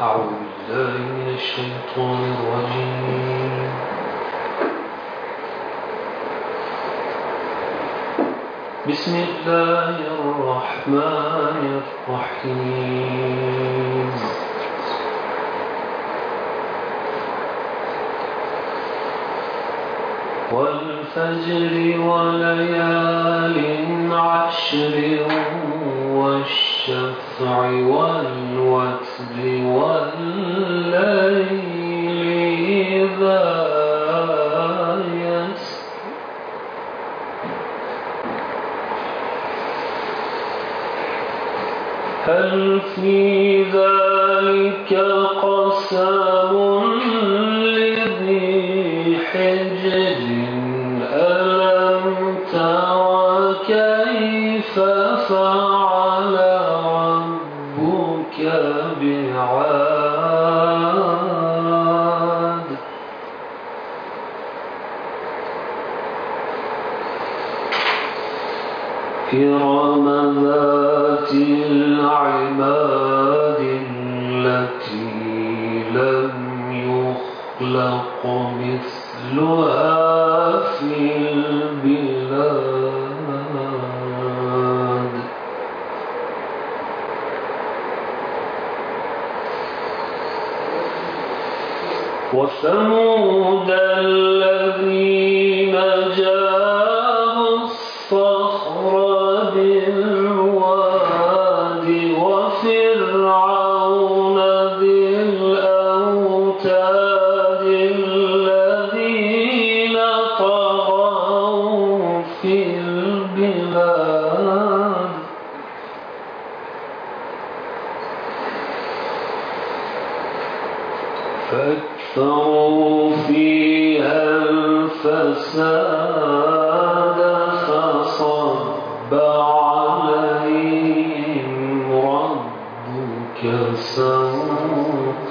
أعوذ بالله من الشيطان الرجيم. بسم الله الرحمن الرحيم. والفجر وليال عشر والشفع والوتر والليل إذا يسر هل في ذلك قسم لذي حجر ألم تر كيف فعل ربك بعاد إرم ذات العماد التي لم يخلق مثلها في البلاد وثمود الذين جابوا الصخر بالواد وفرعون ذي الأوتاد الذين طغوا في البلاد فأكثروا فيها الفساد فصب عليهم ربك سوط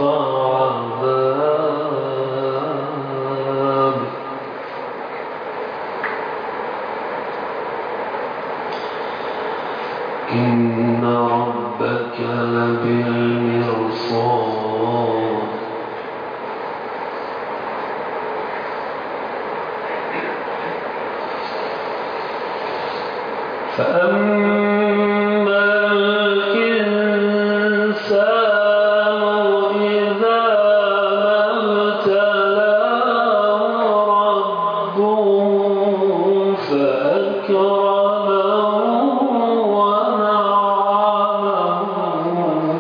عذاب إن ربك لبالمرصاد فأما الإنسان إذا ما ابتلاه ربه فأكرمه ونعمه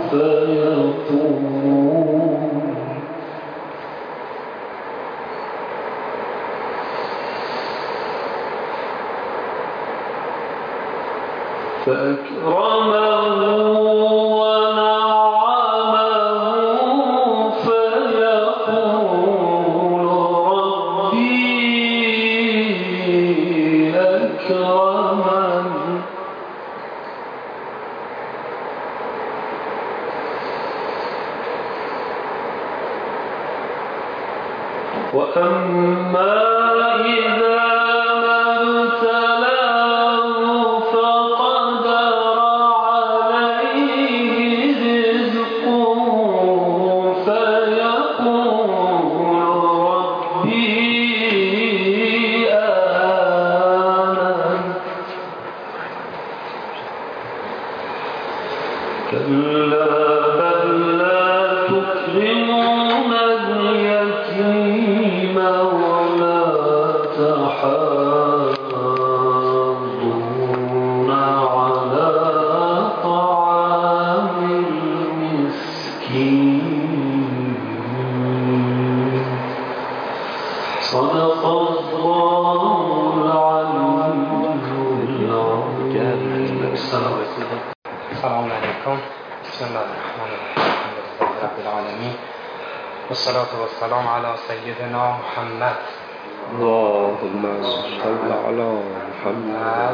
فيقول ربي أكرمن وأما إذا ما ابتلاه فقدر عليه رزقه فيقول ربي أهانن كلا بل لا تكرمون اليتيم ولا تحاضون على طعام المسكين صدق الله العلي العظيم. السلام عليكم. بسم الله الرحمن الرحيم. الحمد لله رب العالمين والصلاة والسلام على سيدنا محمد. اللهم صل على محمد.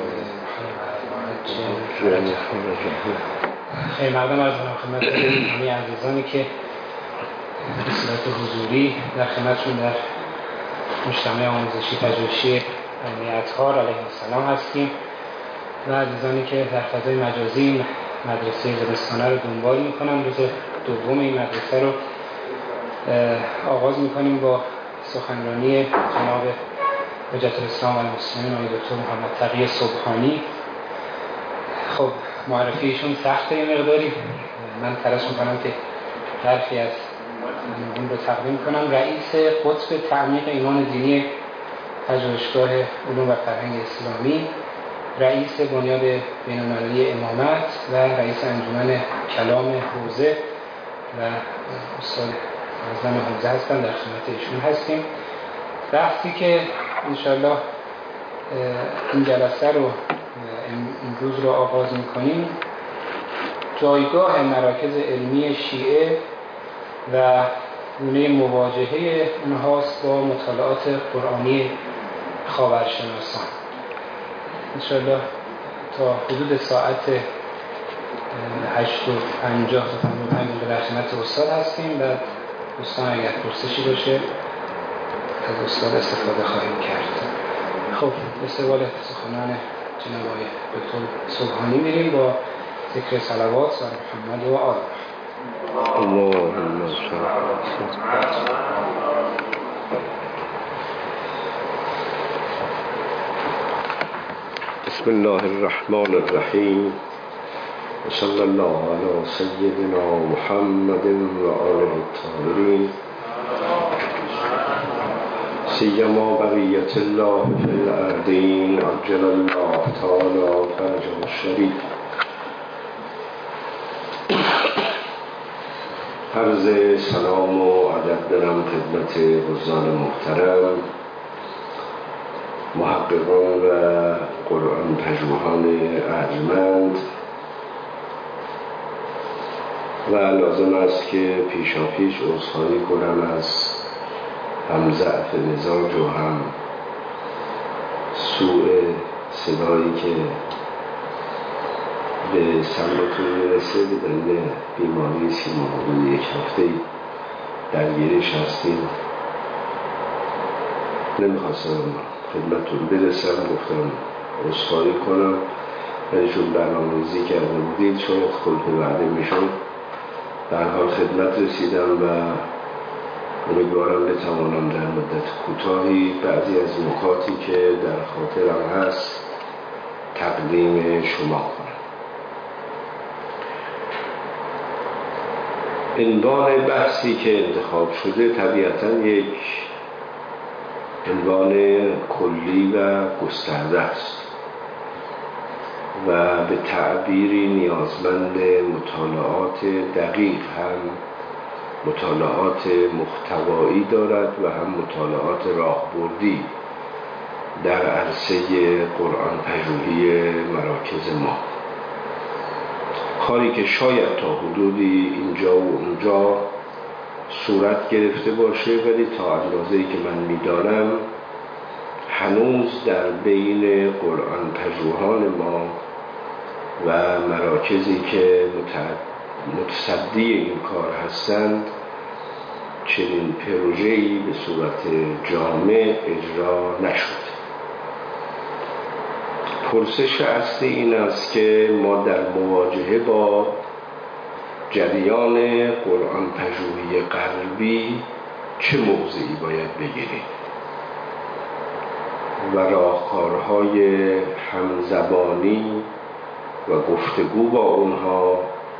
خیلی مردم از خدمت همه عزیزانی که به صورت حضوری در خدمتشون در مجتمع آموزشی پژوهشی علمی اطهار علیه السلام هستیم و عزیزانی که در فضای مجازی مدرسه زمستانه رو دنبال میکنن. روز دوم این مدرسه رو آغاز میکنیم با سخنرانی جناب حجت الاسلام و المسلمین آقای دکتر محمد تقی سبحانی. خب معرفیشون سخته یه مقداری، من تلاش میکنم که حرفی از اون رو تقدیم کنم. رئیس قطب تعمیق ایمان دینی پژوهشگاه علوم و فرهنگ اسلامی، رئیس بنیاد بین‌المللی امامت و رئیس انجمن کلام حوزه و استاد اعظم حوزه هستن، در خدمت ایشون هستیم. بحثی که انشالله این جلسه رو امروز رو آغاز میکنیم جایگاه مراکز علمی شیعه و گونه مواجهه اونهاست با مطالعات قرآنی خاورشناسان. انشالله تا حدود ساعت 8:50 تا 55 در خدمت استاد هستیم و دوستان اگر پرسشی باشه از استاد استفاده خواهیم کرد. خب به سوال سخنان جناب آقای دکتر سبحانی میریم با ذکر صلوات و محمد و آل. اللهم صل بسم الله الرحمن الرحیم و صلی الله علی سیدنا محمد و آله الطاهرین سیما بقیت الله فی الارضین عجل الله تعالی فرجه الشریف. عرض سلام و ادب دارم خدمت حضار محترم، محققان و قرآن پژوهان ارجمند، و لازم است که پیشاپیش عذرخواهی کنم از هم ضعف مزاج و هم سوء صدایی که به سمتون میرسه به دلیل بیماری سیما. حدود یک هفته درگیرش هستیم. نمیخواستم خدمتون برسم، گفتم عذرخواهی کنم، ولی چون برنامه‌ریزی کرده بودید شاید خلق وعده میشد. در حال خدمت رسیدم و امیدوارم بتوانم در مدت کوتاهی بعضی از نکاتی که در خاطرم هست تقدیم شما کنم. عنوان بحثی که انتخاب شده طبیعتاً یک عنوان کلی و گسترده است و به تعبیری نیازمند مطالعات دقیق، هم مطالعات محتوایی دارد و هم مطالعات راهبردی در عرصه قرآن پژوهی مراکز ما. کاری که شاید تا حدودی اینجا و اونجا صورت گرفته باشه، ولی تا اندازه‌ای که من می‌دانم هنوز در بین قرآن پژوهان ما و مراکزی که متصدی این کار هستند چنین پروژه‌ای به صورت جامع اجرا نشد. پرسش اصلی این است که ما در مواجهه با جریان قرآن پژوهی غربی چه موضعی باید بگیریم و راهکارهای همزبانی و گفتگو با اونها،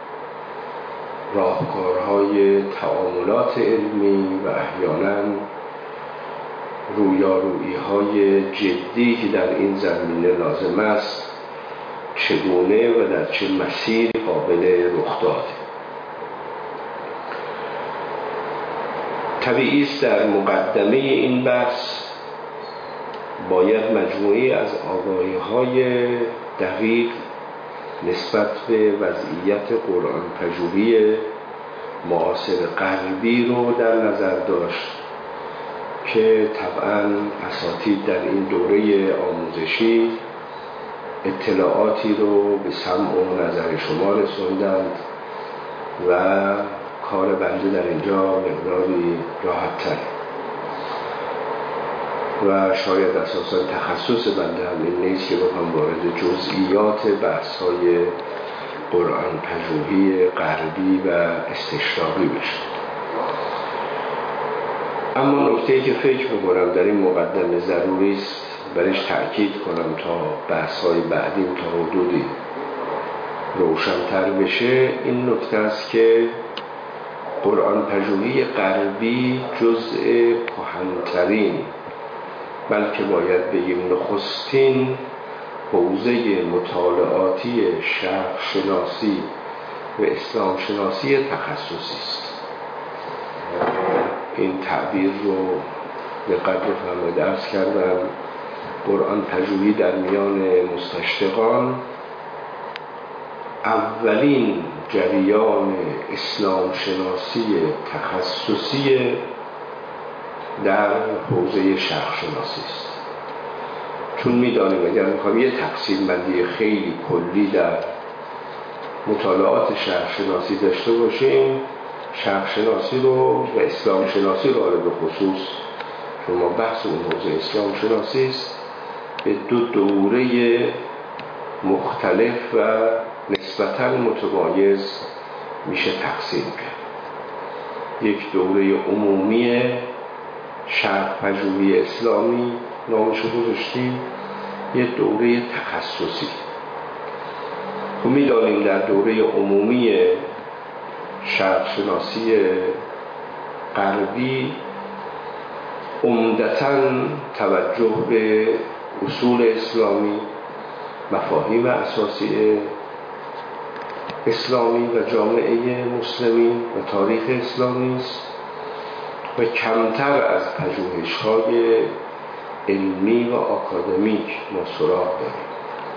راهکارهای تعاملات علمی و احیانا رویارویی‌های جدی که در این زمینه لازم است چگونه و در چه مسیر قابل رخ داده. طبیعی است در مقدمه این بحث باید مجموعی از آگاهی‌های دقیق نسبت به وضعیت قرآن پژوهی معاصر غربی رو در نظر داشت که طبعاً اساتید در این دوره آموزشی اطلاعاتی رو به سمع و نظر شما رسوندند و کار بنده در اینجا مقداری راحت‌تر و شاید اساساً تخصص بنده هم این نیست که بخوام وارد جزئیات بحث‌های قرآن پژوهی غربی و استشراقی بشه. اما نکته‌ای که فکر می‌کنم در این مقدمه ضروری است برش تأکید کنم تا بحث‌های بعدیم تا حدودی روشن‌تر بشه، این نکته است که قرآن پژوهی غربی جزء کهن‌ترین، بلکه باید بگیم نخستین حوزه مطالعاتی شرق شناسی و اسلام شناسی تخصصی است. این تعبیر رو به قدر فرموده عرض کردم. قرآن پژوهی در میان مستشرقان اولین جریان اسلام شناسی تخصصی در حوزه شرق شناسی است. چون می‌دانیم اگر می‌خوایم یه تقسیم بندی خیلی کلی در مطالعات شرق شناسی داشته باشیم، شرق شناسی رو و اسلام شناسی رو به خصوص، چون ما بحث اون حوزه اسلام شناسی است، به دو دوره مختلف و نسبتاً متمایز میشه تقسیم کرد. یک دوره عمومی شرق پژوهی اسلامی نامشو گذاشتیم، یک دوره تخصصی. خب می‌دانیم در دوره عمومی شرق شناسی غربی عمدتاً توجه به اصول اسلامی، مفاهیم اساسی اسلامی و جامعه مسلمین و تاریخ اسلامی است و کمتر از پژوهش‌های علمی و آکادمیک ما سراغ داریم.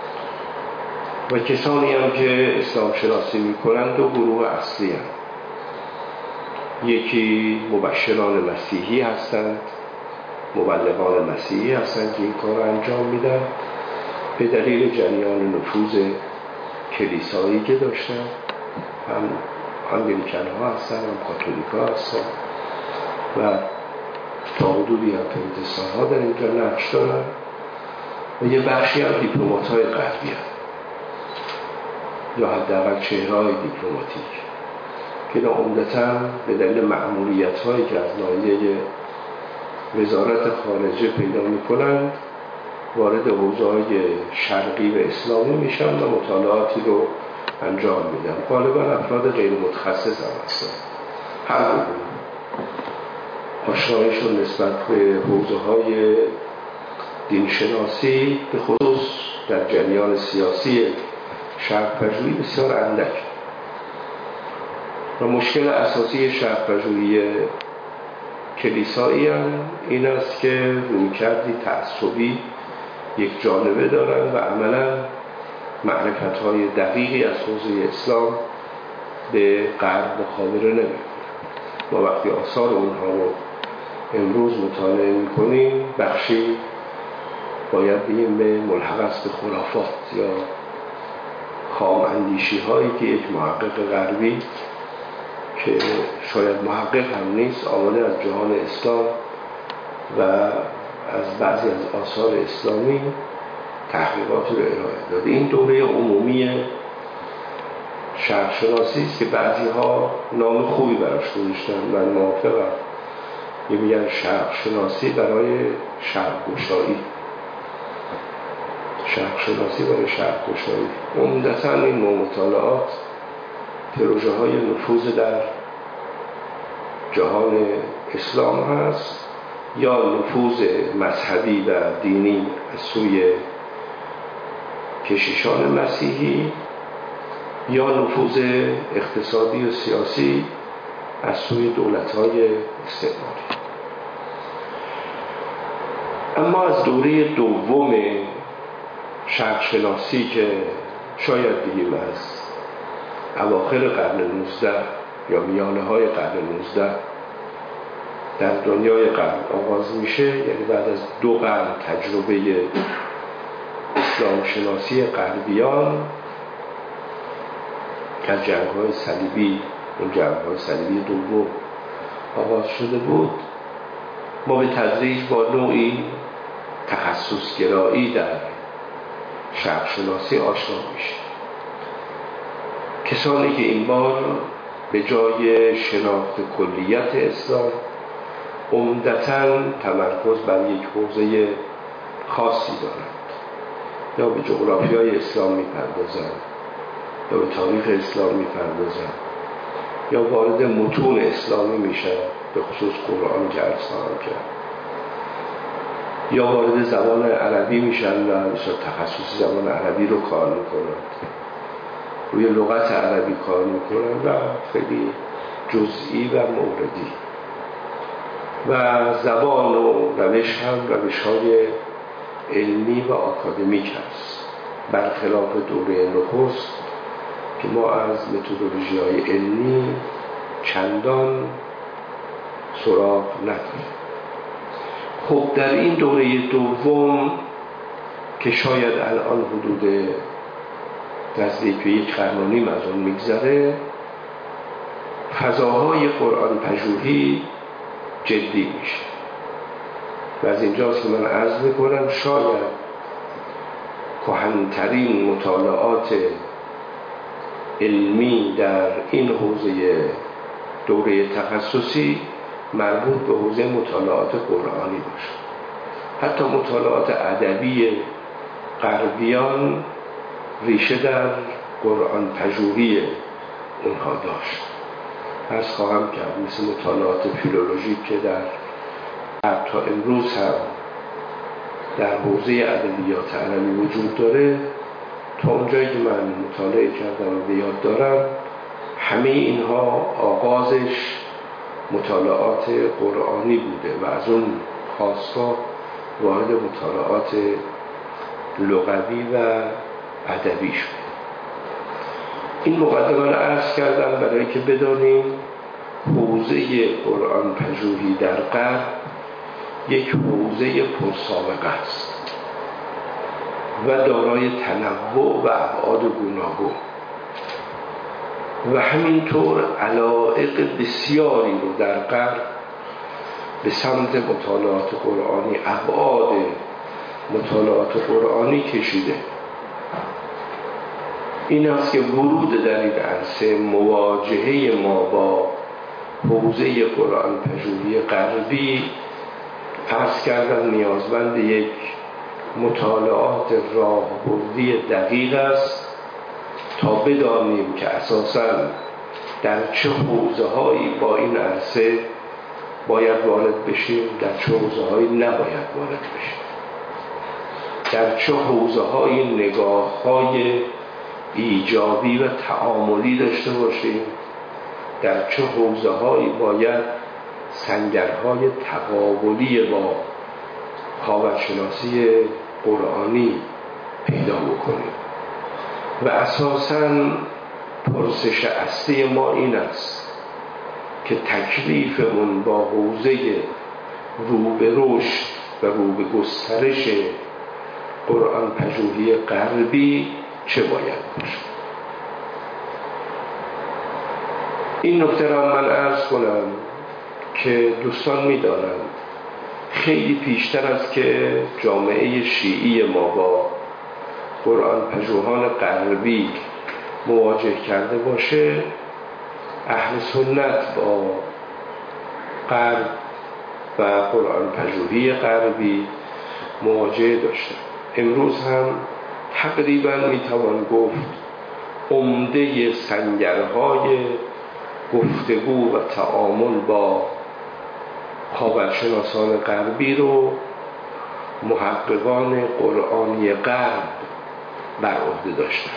و کسانی هم که اسلام شناسی می‌کنند دو گروه اصلی هستند. یکی مبشران مسیحی هستند، مبلغان مسیحی هستند که این کار رو انجام میدن به دلیل جریان نفوذ کلیسایی که داشتن، هم انگلیکن ها هستن، هم کاتولیک ها هستن و تا حدودی هم پروتستان ها در اینجا نقش دارن و یه بخشی هم دیپلمات های غربی هستن یا حداقل چهره‌های دیپلماتیک که عمدتاً به دلیل مأموریت هایی که از ناحیه وزارت خارجه پیدا میکنند وارد حوزه‌های شرقی و اسلامی میشن و مطالعاتی رو انجام میدن. غالبا افراد غیر متخصص هم هستن. هر گروه آشنایشون نسبت به حوزه‌های دینشناسی به خصوص در جریان سیاسی شرق پژوهی بسیار اندک و مشکل اساسی شرق پژوهی کلیسایی هم این است که رویکردی تعصبی یک جانبه دارن و عملا معرفت‌های دقیقی از حوزه اسلام به غرب مخابره نمی‌کنن. ما وقتی آثار اونها رو امروز مطالعه می‌کنیم بخشی باید بگیم به ملحق است به خرافات یا خام اندیشی هایی که یک محقق غربی که شاید محقق هم نیست آمده از جهان اسلام و از بعضی از آثار اسلامی تحقیقات رو ارائه داده. این دوره عمومی شرق شناسی است که بعضی ها نام خوبی براش گذاشتن. من موافقم میگن شرق شناسی برای شرق گشایی، شرق شناسی برای شرق گشایی. عمدتاً این نوع مطالعات پروژه های نفوذ در جهان اسلام هست یا نفوذ مذهبی و دینی از سوی کشیشان مسیحی یا نفوذ اقتصادی و سیاسی از سوی دولت‌های استعماری. اما از دوره دوم شرق شناسی که شاید بگیم از اواخر قرن 19 یا میانه های قرن 19 در دنیای غرب آغاز میشه، یعنی بعد از 2 قرن تجربه اسلام شناسی غربیان که از جنگ‌های صلیبی، اون جنگ‌های صلیبی دوم آغاز شده بود، ما به تدریج با نوعی تخصص گرایی در شرق شناسی آشنا میشیم. کسانی که این بار به جای شناخت کلیت اسلام عمدتاً تمرکز بر یک حوزه خاصی دارند، یا به جغرافیای اسلام می‌پردازند، یا به تاریخ اسلام می‌پردازند، یا وارد متون اسلامی میشن، به خصوص قرآن که عرض خواهم کرد، یا وارد زبان عربی میشن و تخصصی زبان عربی رو کار میکنند، روی لغت عربی کار میکنند و خیلی جزئی و موردی. و زبان و روش هم روش‌های علمی و آکادمیک هست، برخلاف دوره نخست که ما از متدولوژی‌های علمی چندان سراغ نداریم. خب در این دوره دوم که شاید الان حدود نزدیک به 1 قرن و نیم از اون میگذره، فضاهای قرآن پژوهی جدی میشه و از اینجاست که من عرض میکنم شاید کهن‌ترین مطالعات علمی در این حوزه دوره تخصصی مربوط به حوزه مطالعات قرآنی باشه. حتی مطالعات ادبی غربیان ریشه در قرآن پژوهی اونها داشت. عرض خواهم کرد مثل مطالعات فیلولوژیک که در تا امروز هم در حوزه ادبیات عربی وجود داره، تا اونجایی که من مطالعه کردم و به یاد دارم همه اینها آغازش مطالعات قرآنی بوده و از اون خاصا وارد مطالعات لغوی و ادبی شد. این مقدمه را عرض کردم برای که بدانیم حوزه قرآن پژوهی در غرب یک حوزه پرسابقه است و دارای تنوع و ابعاد گوناگون و همینطور علایق بسیاری رو در غرب به سمت مطالعات قرآنی، ابعاد مطالعات قرآنی کشیده. این است که ورود در این عرصه، مواجهه ما با حوزه قرآن پژوهی غربی، عرض کردن نیازمند یک مطالعات راهبردی دقیق است تا بدانیم که اساساً در چه حوزه‌هایی با این عرصه باید وارد بشیم، در چه حوزه‌هایی نباید وارد بشیم، در چه حوزه‌هایی نگاه‌های ایجابی و تعاملی داشته باشیم، در چه حوزه‌هایی باید سنگرهای تقابلی با خاورشناسی قرآنی پیدا بکنیم. و اساساً پرسش اصلی ما این است که تکلیفمون با حوزه رو به رشد و رو به گسترش قرآن پژوهی غربی چه باید باشه. این نکته را من عرض کنم که دوستان می‌دانند خیلی پیشتر از که جامعه شیعی ما با قرآن پژوهان غربی مواجه کرده باشه، اهل سنت با غرب و قرآن پژوهی غربی مواجهه داشتن. امروز هم تقریبا میتوان گفت عمده سنگرهای گفتگو و تعامل با خاورشناسان غربی رو محققان قرآنی غرب بر عهده داشتن.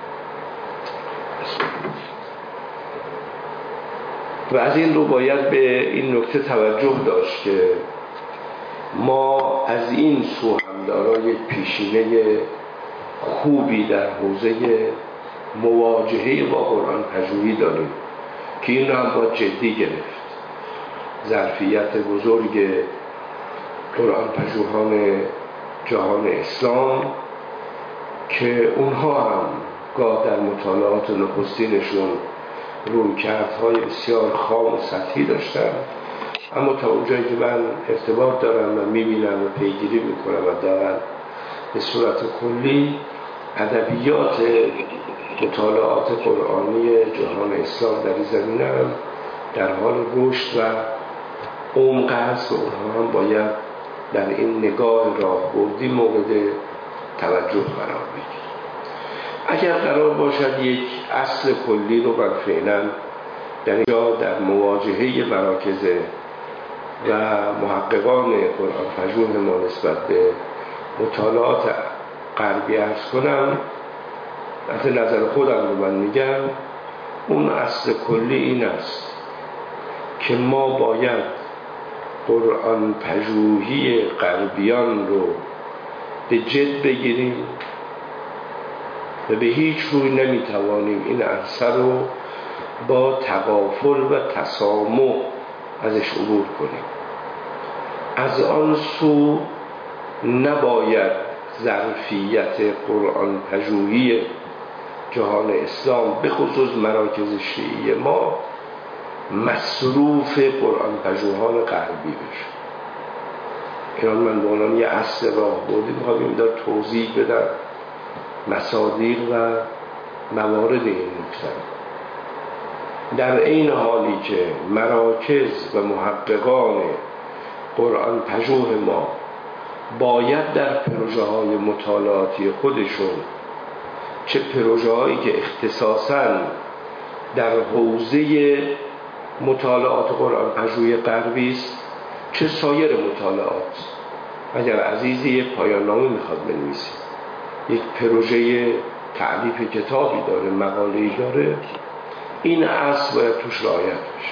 و از این رو باید به این نکته توجه داشت که ما از این سو هم دارای پیشینه خوبی در حوزه مواجهه با قرآن پژوهی داریم که این رو هم باید جدی گرفت. ظرفیت بزرگ قرآن پژوهان جهان اسلام که اونها هم گاه در مطالعات نخستینشون رویکردهای بسیار خام و سطحی داشتن، اما تا اونجایی که من ارتباط دارم و میبینم و پیگیری میکنم و دارم به صورت کلی ادبیات مطالعات قرآنی جهان اسلام در این زمینه هم در حال رشد و عمق است و اونها هم باید در این نگاه راهبردی مورد توجه قرار بگیرد. اگر قرار باشد یک اصل کلی رو من فعلا در اینجا در مواجهه مراکز و محققان قرآن پژوه ما نسبت به مطالعات غربی عرض کنم، از نظر خودم رو من میگم، اون اصل کلی این است که ما باید قرآن پژوهی غربیان رو به جد بگیریم و به هیچ روی نمیتوانیم این عرصه رو با تغافل و تسامح ازش عبور کنیم. از آن سو نباید ظرفیت قرآن پژوهی جهان اسلام به خصوص مراکز شیعی ما مصروف قرآن پژوهان غربی بشه. اینا من به عنوان یه اصل راهبردی میخوام این دار توضیح بدم مصادیق و موارد این نکته. در این حالی که مراکز و محققان قرآن پژوه ما باید در پروژه های مطالعاتی خودشون، چه پروژه هایی که اختصاصاً در حوزه مطالعات قرآن پژوهی غربی است، چه سایر مطالعات، اگر عزیزی پایان نامه میخواد بنویسه، یک پروژه تألیف کتابی داره، مقاله‌ای داره، این اصل باید توش رعایت بشه.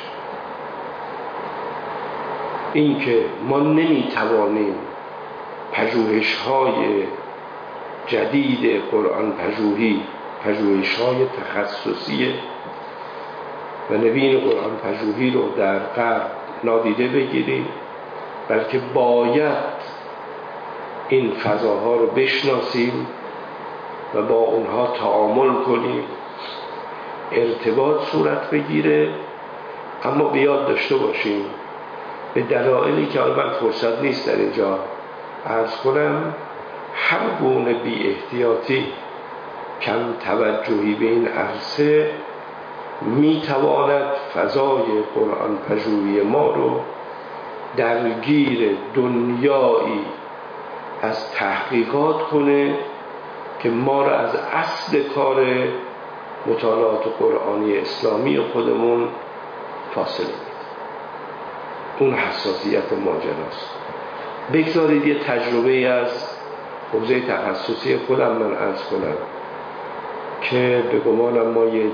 این که ما نمیتوانیم پژوهش‌های جدید قرآن پژوهی، پژوهش‌های تخصصی و نوین قرآن پژوهی رو در غرب نادیده بگیریم، بلکه باید این فضاها رو بشناسیم و با اونها تعامل کنیم، ارتباط صورت بگیره. اما بیاد داشته باشیم به دلایلی که من فرصت نیست در اینجا عرض کنم، هر گونه بی احتیاطی، کم توجهی به این عرصه میتواند فضای قرآن پژوهی ما رو درگیر دنیایی از تحقیقات کنه که ما رو از اصل کار مطالعات قرآنی اسلامی خودمون فاصله میده. اون حساسیت ماجراست. بگذارید یه تجربه از حوزه تخصصی خودم من عرض کنم که به گمانم ما یک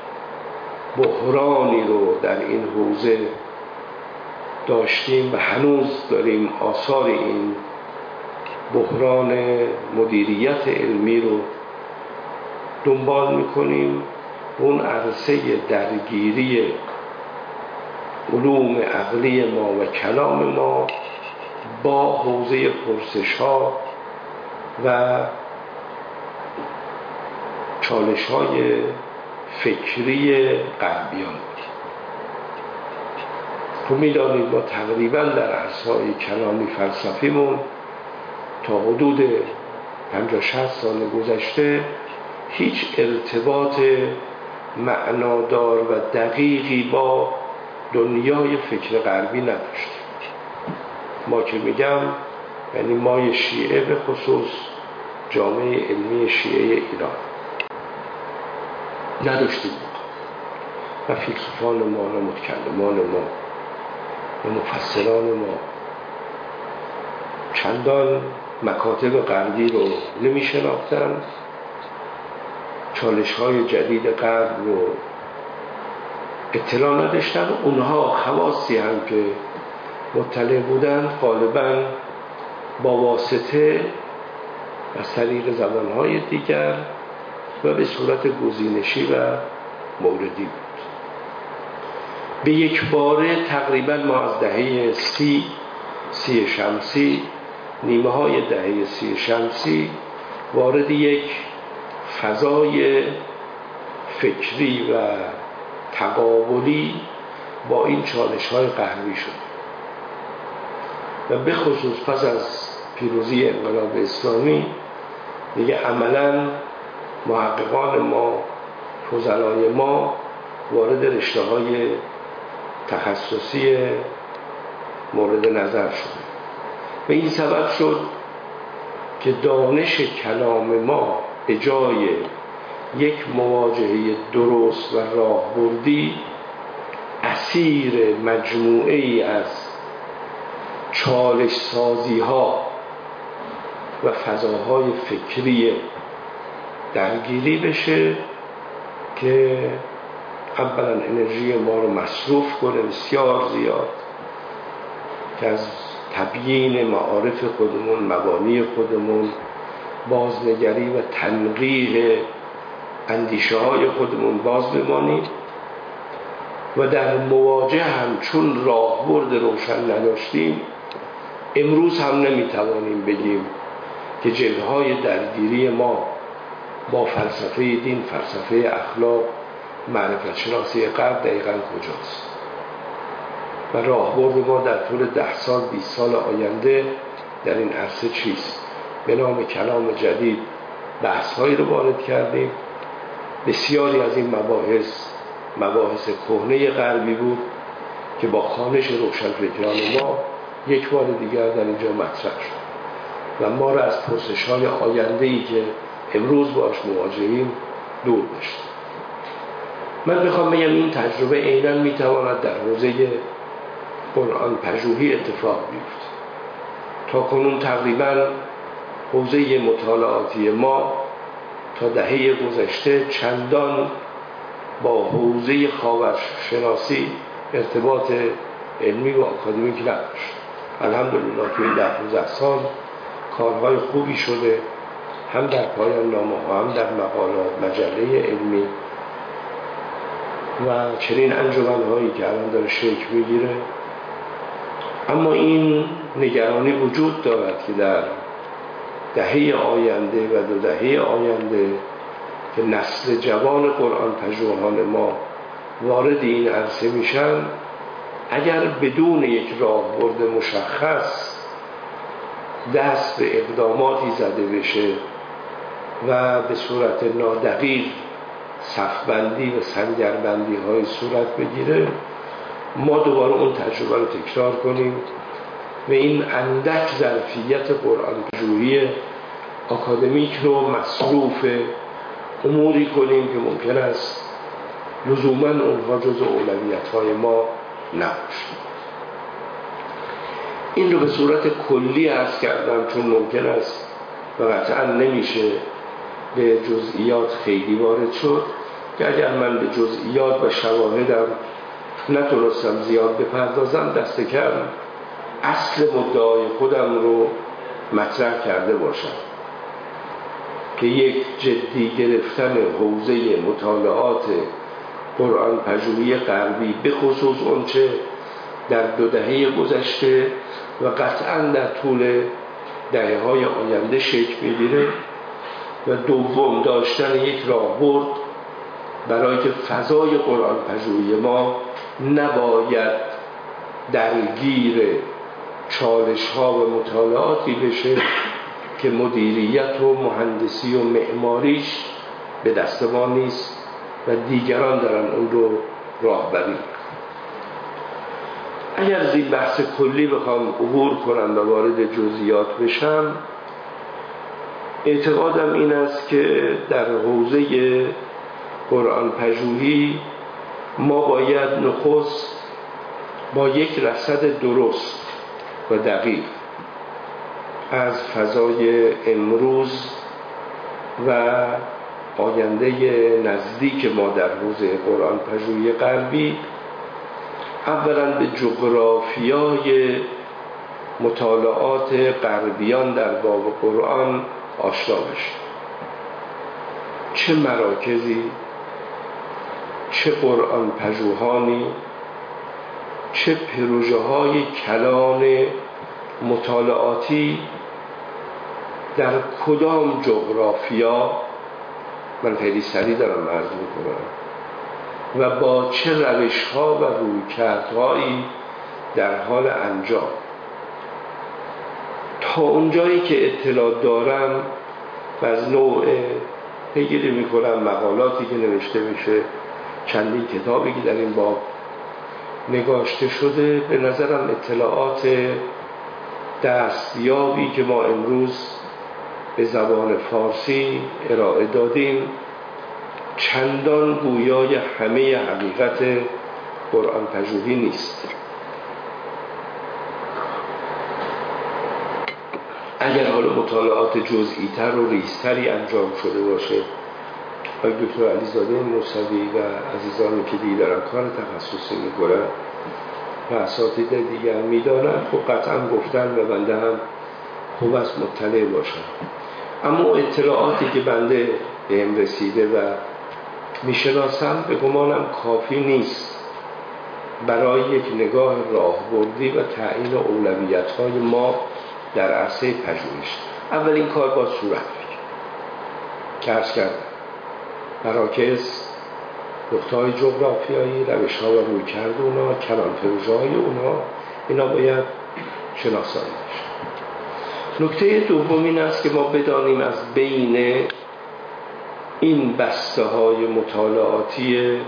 بحرانی رو در این حوزه داشتیم و هنوز داریم آثار این بحران مدیریت علمی رو دنبال میکنیم. اون عرصه درگیری علوم عقلی ما و کلام ما با حوزه پرسش ها و چالش های فکری غربیان. تو میدانید ما تقریبا در عرصه‌های کلامی فلسفیمون تا حدود 50-60 سال گذشته هیچ ارتباط معنادار و دقیقی با دنیای فکر غربی نداشتیم. ما که میگم یعنی مای شیعه، به خصوص جامعه علمی شیعه ایران نداشتیم و فیلسوفان ما و متکلمان ما و مفسران ما چندان مکاتب غربی رو نمی شناختن، چالش های جدید غرب رو اطلاع نداشتن. اونها خواصی هم که مطلع بودن غالبا با واسطه از طریق زبانهای دیگر و به صورت گزینشی و موردی بود. به یک باره تقریبا ما از دهه سی شمسی، نیمه های دهه 30 شمسی وارد یک فضای فکری و تقابلی با این چالش های غربی شد و به خصوص پس از پیروزی انقلاب اسلامی دیگه عملاً محققان ما فضلای ما وارد رشته‌های تخصصی مورد نظر شده و این سبب شد که دانش کلام ما به جای یک مواجهه درست و راهبردی اسیر مجموعه ای از چالش سازی ها و فضاهای فکری درگیری بشه که اولا انرژی ما رو مصروف کنه بسیار زیاد، که از تبیین معارف خودمون، مبانی خودمون، بازنگری و تنقیح اندیشه های خودمون باز بمانیم و در مواجه هم چون راهبرد روشن نداشتیم، امروز هم نمیتوانیم بگیم که جبهه‌های درگیری ما با فلسفه دین، فلسفه اخلاق، معرفت شناسی غرب دقیقاً کجاست و راهبرد ما در طول 10 سال 20 سال آینده در این عرصه چیست. به نام کلام جدید بحث‌هایی رو وارد کردیم. بسیاری از این مباحث کهنه غربی بود که با خوانش روشنفکران ما یک بار دیگر در اینجا مطرح شد و ما را از پرسش‌های آینده‌ای که امروز باش مواجهیم دور داشت. من بخوام بگم این تجربه عیناً میتواند در حوزه قرآن پژوهی اتفاق بیفته. تا کنون تقریباً حوزه مطالعاتی ما تا دهه گذشته چندان با حوزه خاورشناسی ارتباط علمی و آکادمیک نداشت. الحمدلله توی 10-15 سال کارهای خوبی شده، هم در پایان نامه‌ها، هم در مقالات، مجله علمی و چنین انجمن‌هایی که الان داره شکل میگیره. اما این نگرانی وجود دارد که در دهه آینده و 2 دهه آینده که نسل جوان قرآن پژوهان ما وارد این عرصه میشن، اگر بدون یک راهبرد مشخص دست به اقداماتی زده بشه و به صورت نادقیق صفبندی و سنگربندی های صورت بگیره، ما دوباره اون تجربه رو تکرار کنیم و این اندک ظرفیت قرآن پژوهی آکادمیک رو مصروف اموری کنیم که ممکن است لزوما اونها جز اولویت های ما نباشه. این رو به صورت کلی عرض کردم چون ممکن است و قطعا نمیشه به جزئیات خیلی وارد شد که اگر من به جزئیات و شواهدم نتونستم زیاد بپردازم، دست کم اصل مدعای خودم رو مطرح کرده باشم که یک جدی گرفتن حوزه مطالعات قرآن پژوهی غربی به خصوص اونچه در 2 دهه گذشته و قطعا در طول دهه‌های آینده شکل می‌گیره و دوم داشتن یک راهبرد برای که فضای قرآن پژوهی ما نباید درگیر چالش‌ها و مطالعاتی بشه که مدیریت و مهندسی و معماریش به دست ما نیست و دیگران دارن اون رو راهبری. اگر از این بحث کلی بخوام عبور کنم و وارد جزئیات بشم، اعتقادم این است که در حوزه قرآن پژوهی ما باید نخست با یک رصد درست و دقیق از فضای امروز و آینده نزدیک ما در حوزه قرآن پژوهی غربی اولا به جغرافیای مطالعات غربیان در باب قرآن آشنا بشیم. چه مراکزی، چه قرآن پژوهانی، چه پروژه‌های کلان مطالعاتی در کدام جغرافیا، من خیلی سریع دارم عرض میکنم، و با چه روش‌ها و رویکردهایی در حال انجام. تا اونجایی که اطلاع دارم و از نوع پیگیری میکنم مقالاتی که نوشته میشه، چندین کتابی که در این باب نگاشته شده. به نظرم اطلاعات دستیابی که ما امروز به زبان فارسی ارائه دادیم چندان گویای همه حقیقت قرآن پژوهی نیست. اگر حالا مطالعات جزئی تر و ریزتری انجام شده باشه، آقای دکتر علیزاده موسوی و عزیزانی که دیگران کار تخصصی میکنن و اساتید دیگر میدانن، خب قطعا گفتن و بنده هم خوب است مطلع باشم. اما اطلاعاتی که بنده بهم رسیده و میشناسم به گمانم کافی نیست برای یک نگاه راهبردی و تعیین اولویت‌های ما در عرصه پژوهش. اولین کار با صورت بگیریم که عرض کردم مراکز، نقطه‌های جغرافیایی، روش‌ها و رویکرد اونا، کلان پروژه‌های اونا، اینا باید شناسایی بشه. نکته دوم این است که ما بدانیم از بین این بسته‌های مطالعاتی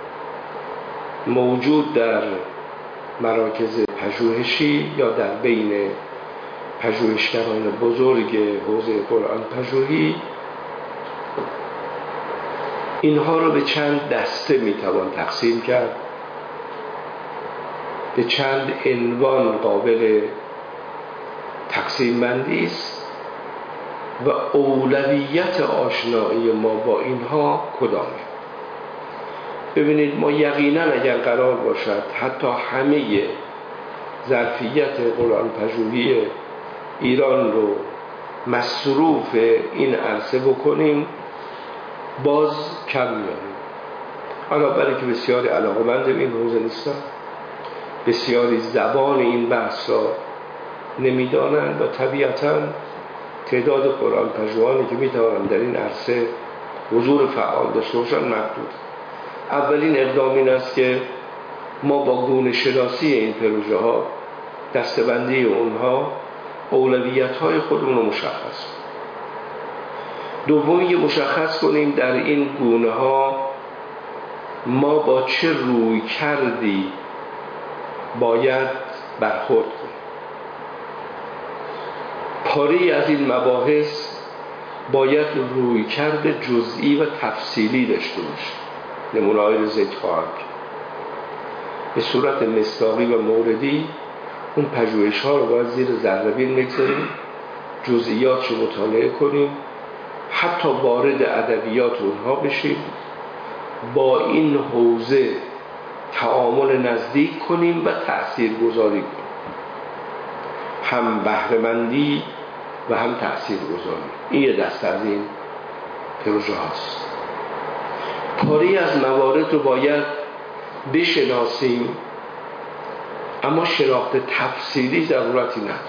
موجود در مراکز پژوهشی یا در بین پژوهشگران بزرگ حوزه قرآن پژوهی، اینها رو به چند دسته میتوان تقسیم کرد، به چند عنوان قابل تقسیم بندی است و اولویت آشنایی ما با اینها کدامه. ببینید، ما یقینا اگر قرار باشد حتی همه ظرفیت قرآن پژوهی ایران رو مصروف این عرصه بکنیم باز کم میاریم. حالا برای که بسیاری علاقه‌مند به این حوزه نیستن، بسیاری زبان این بحث را نمیدانند و طبیعتاً تعداد قرآن پژوهانی که میتوانند در این عرصه حضور فعال داشته باشند محدود. اولین اقدام این است که ما با گونه شناسی این پروژه ها، دسته‌بندی اونها، اولویت های خودمون رو مشخص کنیم. دومی مشخص کنیم در این گونه ها ما با چه روی کردی باید برخورد کنیم. پاری از این مباحث باید روی کرد جزئی و تفصیلی داشته باشه. نمونه‌هایی رو ذکر خواهم کرد. به صورت مصداقی و موردی اون پژوهش ها رو باید زیر ذره‌بین بگذاریم، جزئیات رو مطالعه کنیم، حتی وارد ادبیات اونها بشیم، با این حوزه تعامل نزدیک کنیم و تأثیرگذاری کنیم، هم بهره‌مندی و هم تأثیرگذاری. این یه دسته از این پروژه هاست. پاری از موارد رو باید بشناسیم، اما شناخت تفصیلی ضرورتی نداره.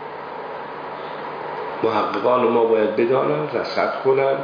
محققان ما باید بدانند، رصد کنند،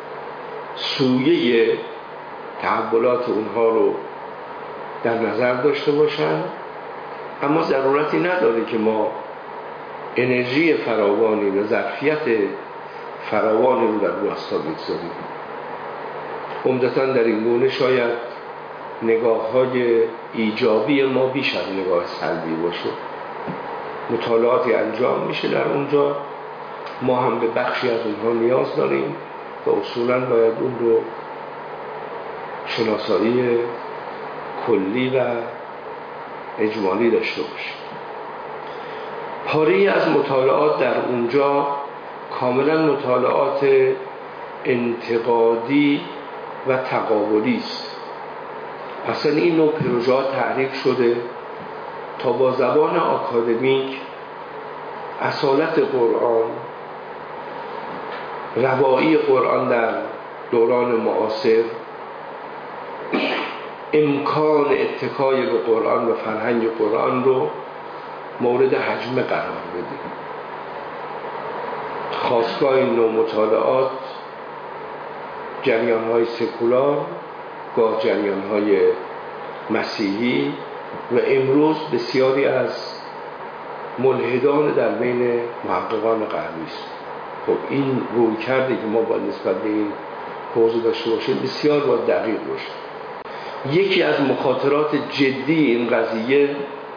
سویه تحولات اونها رو در نظر داشته باشند، اما ضرورتی نداره که ما انرژی فراوانی و ظرفیت فراوانی رو در واسطه بگذاریم. عمدتاً در این گونه شاید نگاه‌های ایجابی ما بیش از نگاه سلبی باشه. مطالعاتی انجام میشه در اونجا، ما هم به بخشی از اونها نیاز داریم و اصولاً باید اون رو شناسایی کلی و اجمالی داشته باشیم. پاری از مطالعات در اونجا کاملا مطالعات انتقادی و تقابلی است. اصلا این نوع پروژه تعریف شده تا با زبان آکادمیک اصالت قرآن، روایی قرآن در دوران معاصر، امکان اتکای به قرآن و فرهنگ قرآن رو مورد حجم قرار بدیم. خاستگاه این نوع مطالعات جریان‌های سکولار، گاه جریان‌های مسیحی و امروز بسیاری از ملحدان در بین محققان غربی است. خب این رویکردی که ما با نسبت به این حوزه داشته باشیم بسیار باید دقیق باشه. یکی از مخاطرات جدی این قضیه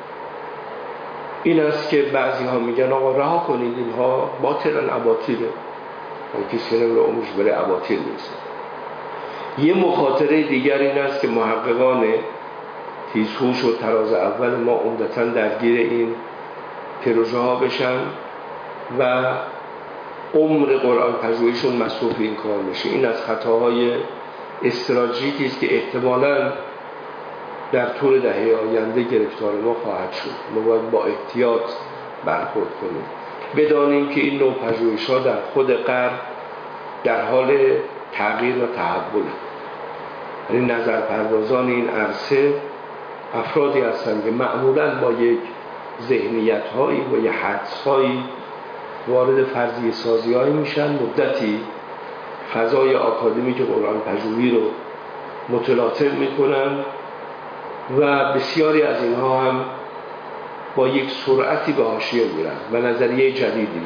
این است که بعضی ها میگن آقا رها کنید اینها باطلن اباطیله، کسی نمیره عمرش بره اباطیل میرسه. یه مخاطره دیگر این است که محققان تیزهوش و تراز اول ما عمدتاً درگیر این پروژه ها بشن و عمر قرآن پژوهیشون مصروف این کار میشه. این از خطاهای استراتژیکی است که احتمالاً در طول دهه آینده گرفتار ما خواهد شد. ما باید با احتیاط برخورد کنیم، بدانیم که این نوع پژوهش‌ها در خود غرب در حال تغییر و تحول، یعنی نظرپردازان این عرصه افرادی هستند که معمولاً با یک ذهنیت‌هایی و یک حدس‌هایی وارد فرضیه سازی‌هایی میشن، مدتی فضای آکادمیک قرآن پژوهی رو متلاطم میکنن و بسیاری از اینها هم با یک سرعتی به حاشیه میرن و نظریه جدیدی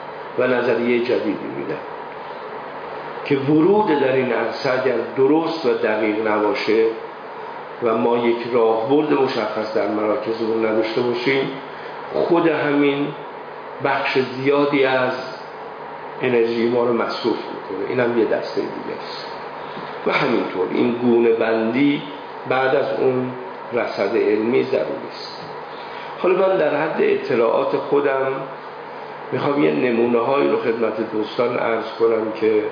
میدن که ورود در این عرصه اگر درست و دقیق نباشه و ما یک راهبرد مشخص در مراکزمون نداشته باشیم، خود همین بخش زیادی از انرژی ما رو مصرف میکنه. این هم یه دسته دیگه است. و همینطور این گونه بندی بعد از اون رصد علمی ضروری است. حالا من در حد اطلاعات خودم میخوام یه نمونه هایی رو خدمت دوستان عرض کنم که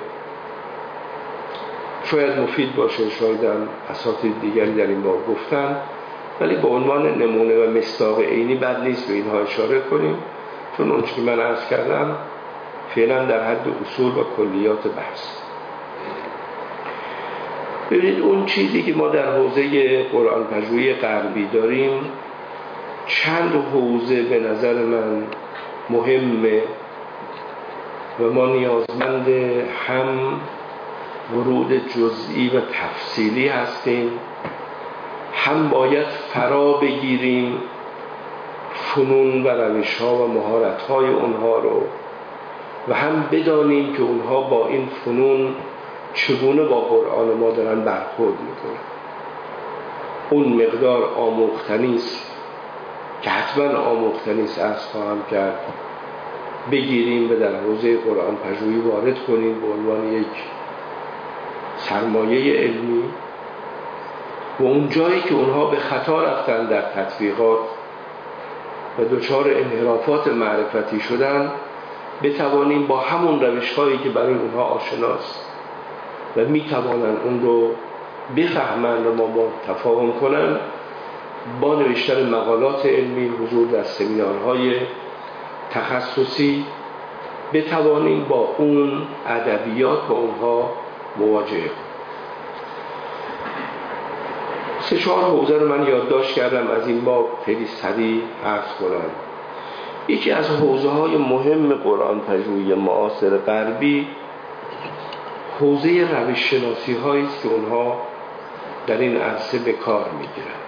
شاید مفید باشه، شاید هم اساتید دیگری در این باب گفتن، ولی به عنوان نمونه و مصداق عینی بد نیست به اینها اشاره کنیم، چون اون که من عرض کردم فعلا در حد اصول و کلیات بحث. ببینید اون چیزی که ما در حوزه قرآن پژوهی غربی داریم چند حوزه به نظر من مهمه و ما نیازمند هم ورود جزئی و تفصیلی هستیم، هم باید فرا بگیریم فنون و روش‌ها و مهارت‌های اونها رو و هم بدانیم که اونها با این فنون چگونه با قرآن ما دارن برخورد میکنن. اون مقدار آموختنی است که حتما آموختنی است عرض خواهم کرد بگیریم و در حوزه قرآن پژوهی وارد کنیم به عنوان یک سرمایه علمی و اون جایی که اونها به خطا رفتن در تطبیقات و دچار انحرافات معرفتی شدن بتوانیم با همون روش‌هایی که برای اونها آشناست و میتوانن اون رو بفهمن و ما تفاهم کنن با نوشتن مقالات علمی، حضور در سمینارهای تخصصی بتوانیم با اون ادبیات با اونها مواجهه کنیم. 3-4 حوزه رو من یادداشت کردم از این باب خیلی سریع عرض کنم. یکی از حوزه‌های مهم قرآن پژوهی معاصر غربی حوزه روش شناسی هایی است که اونها در این عرصه به کار میگیرند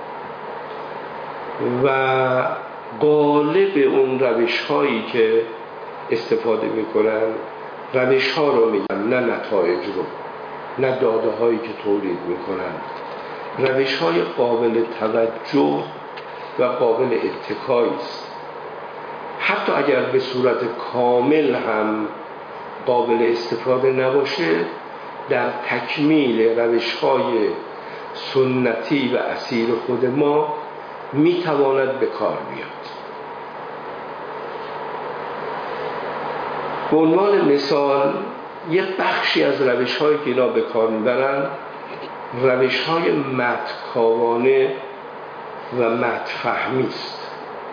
و غالب اون روش هایی که استفاده میکنن روش ها رو میگن، نه نتایج رو، نه داده هایی که تولید میکنن، روش های قابل توجه و قابل اتکایی است. حتی اگر به صورت کامل هم قابل استفاده نباشه، در تکمیل روش‌های سنتی و اصیل خود ما میتواند به کار بیاد. به عنوان مثال یک بخشی از روش‌هایی که اینا به کار میبرن روش‌های مدحکاوانه و مدحفهمی است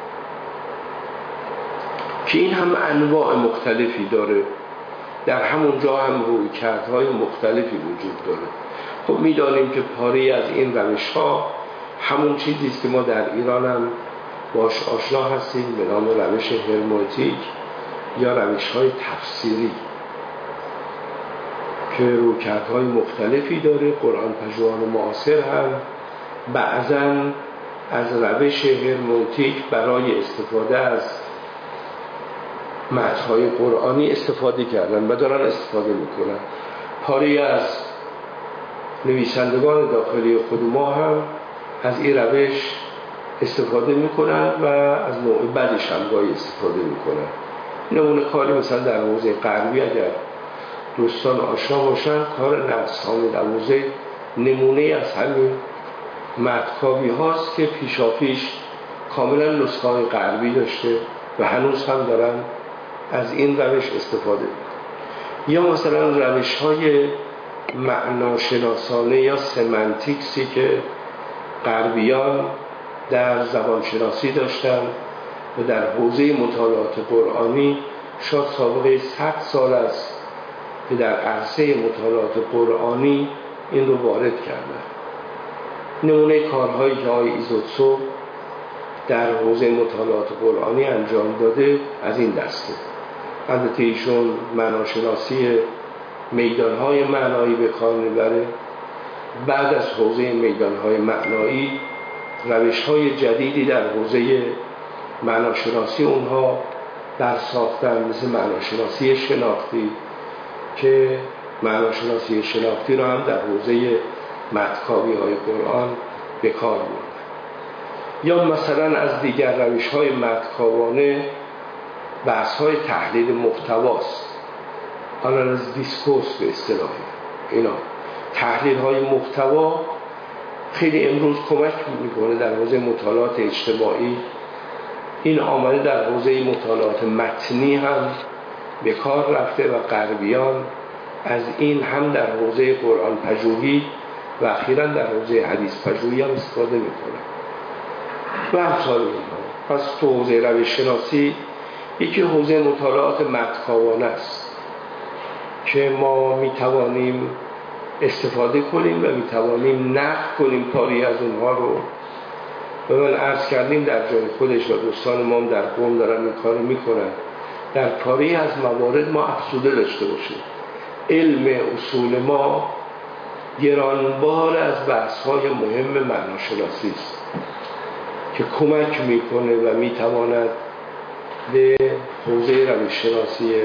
که این هم انواع مختلفی داره، در همون جا هم رویکردهای مختلفی وجود داره. خب میدانیم که پاره از این روش‌ها همون چیزی است که ما در ایران هم باش آشنا هستیم به نام روش هرمنوتیک یا روش‌های تفسیری که رویکردهای مختلفی داره. قرآن پژوهان معاصر هم بعضاً از روش هرمنوتیک برای استفاده از متن‌های قرآنی استفاده کردن و دارن استفاده میکنن. پاری از نویسندگان داخلی خود ما هم از این روش استفاده میکنن و از نوع بدش هم گاهی استفاده میکنن. نمونه کاری مثلا در حوزه غربی اگر دوستان آشنا باشن، کار نصر حامد ابوزید نمونه از همین مدکاوی هاست که پیشاپیش کاملا نسخه های غربی داشته و هنوز هم دارن از این روش استفاده میکنن. یا مثلا روش های معناشناسانه یا سمنتیکسی که غربیان در زبانشناسی داشتن و در حوزه مطالعات قرآنی شاید سابقه 100 سال است که در عرصه مطالعات قرآنی این رو وارد کردن. نمونه کارهایی که آقای ایزوتسو در حوزه مطالعات قرآنی انجام داده از این دسته. البته ایشون معناشناسی میدانهای معنایی به کار میبره. بعد از حوزه میدانهای معنایی روش‌های جدیدی در حوزه معناشناسی اونها در ساختن، مثل معناشناسی شناختی که معناشناسی شناختی رو هم در حوزه مدکاوی‌های قرآن به کار بردن. یا مثلا از دیگر روش‌های مدکاوانه بحث‌های تحلیل محتواست، آنالیز دیسکورس به اصطلاح اینا. تحلیل‌های محتوا خیلی امروز کمک میکنه در حوزه مطالعات اجتماعی. این آمده در حوزه مطالعات متنی هم به کار رفته و غربیان از این هم در حوزه قرآن پژوهی و اخیراً در حوزه حدیث پژوهی هم استفاده میکنه و امثال اینها. پس تو حوزه روش شناسی یکی حوزه مطالعات مدکاوانه است که ما میتوانیم استفاده کنیم و میتوانیم نقد کنیم پاری از اونها رو. و من عرض کردیم در جای خودش و دوستان ما هم در قم دارن این کار میکنن، در پاری از موارد ما افزوده داشته باشیم. علم اصول ما گرانبار از بحث‌های مهم معناشناسی است که کمک میکنه و میتواند به حوزه روش شناسی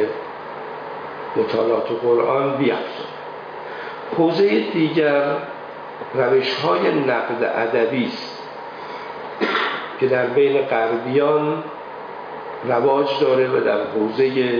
مطالعات قرآن بیافزاید. حوزه دیگر روش‌های نقد ادبی است که در بین غربیان رواج داره و در حوزه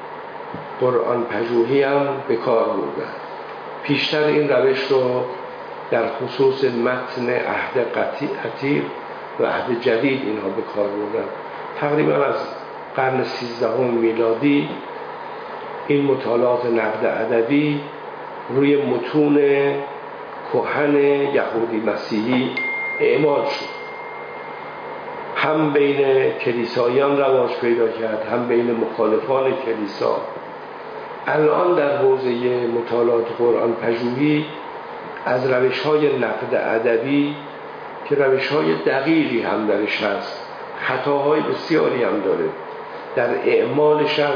قرآن پژوهی هم به کار بردن. پیشتر این روش رو در خصوص متن عهد عتیق و عهد جدید اینها به کار بردن. تقریبا از قرن 13 میلادی این مطالعات نقد ادبی روی متون کهن یهودی مسیحی اعمال شد. هم بین کلیساییان رواج پیدا کرد، هم بین مخالفان کلیسا. الان در حوزه مطالعات قرآن پژوهی از روش‌های نقد ادبی که روش‌های دقیقی هم درش هست، خطاهای بسیاری هم داره، در اعمالش هم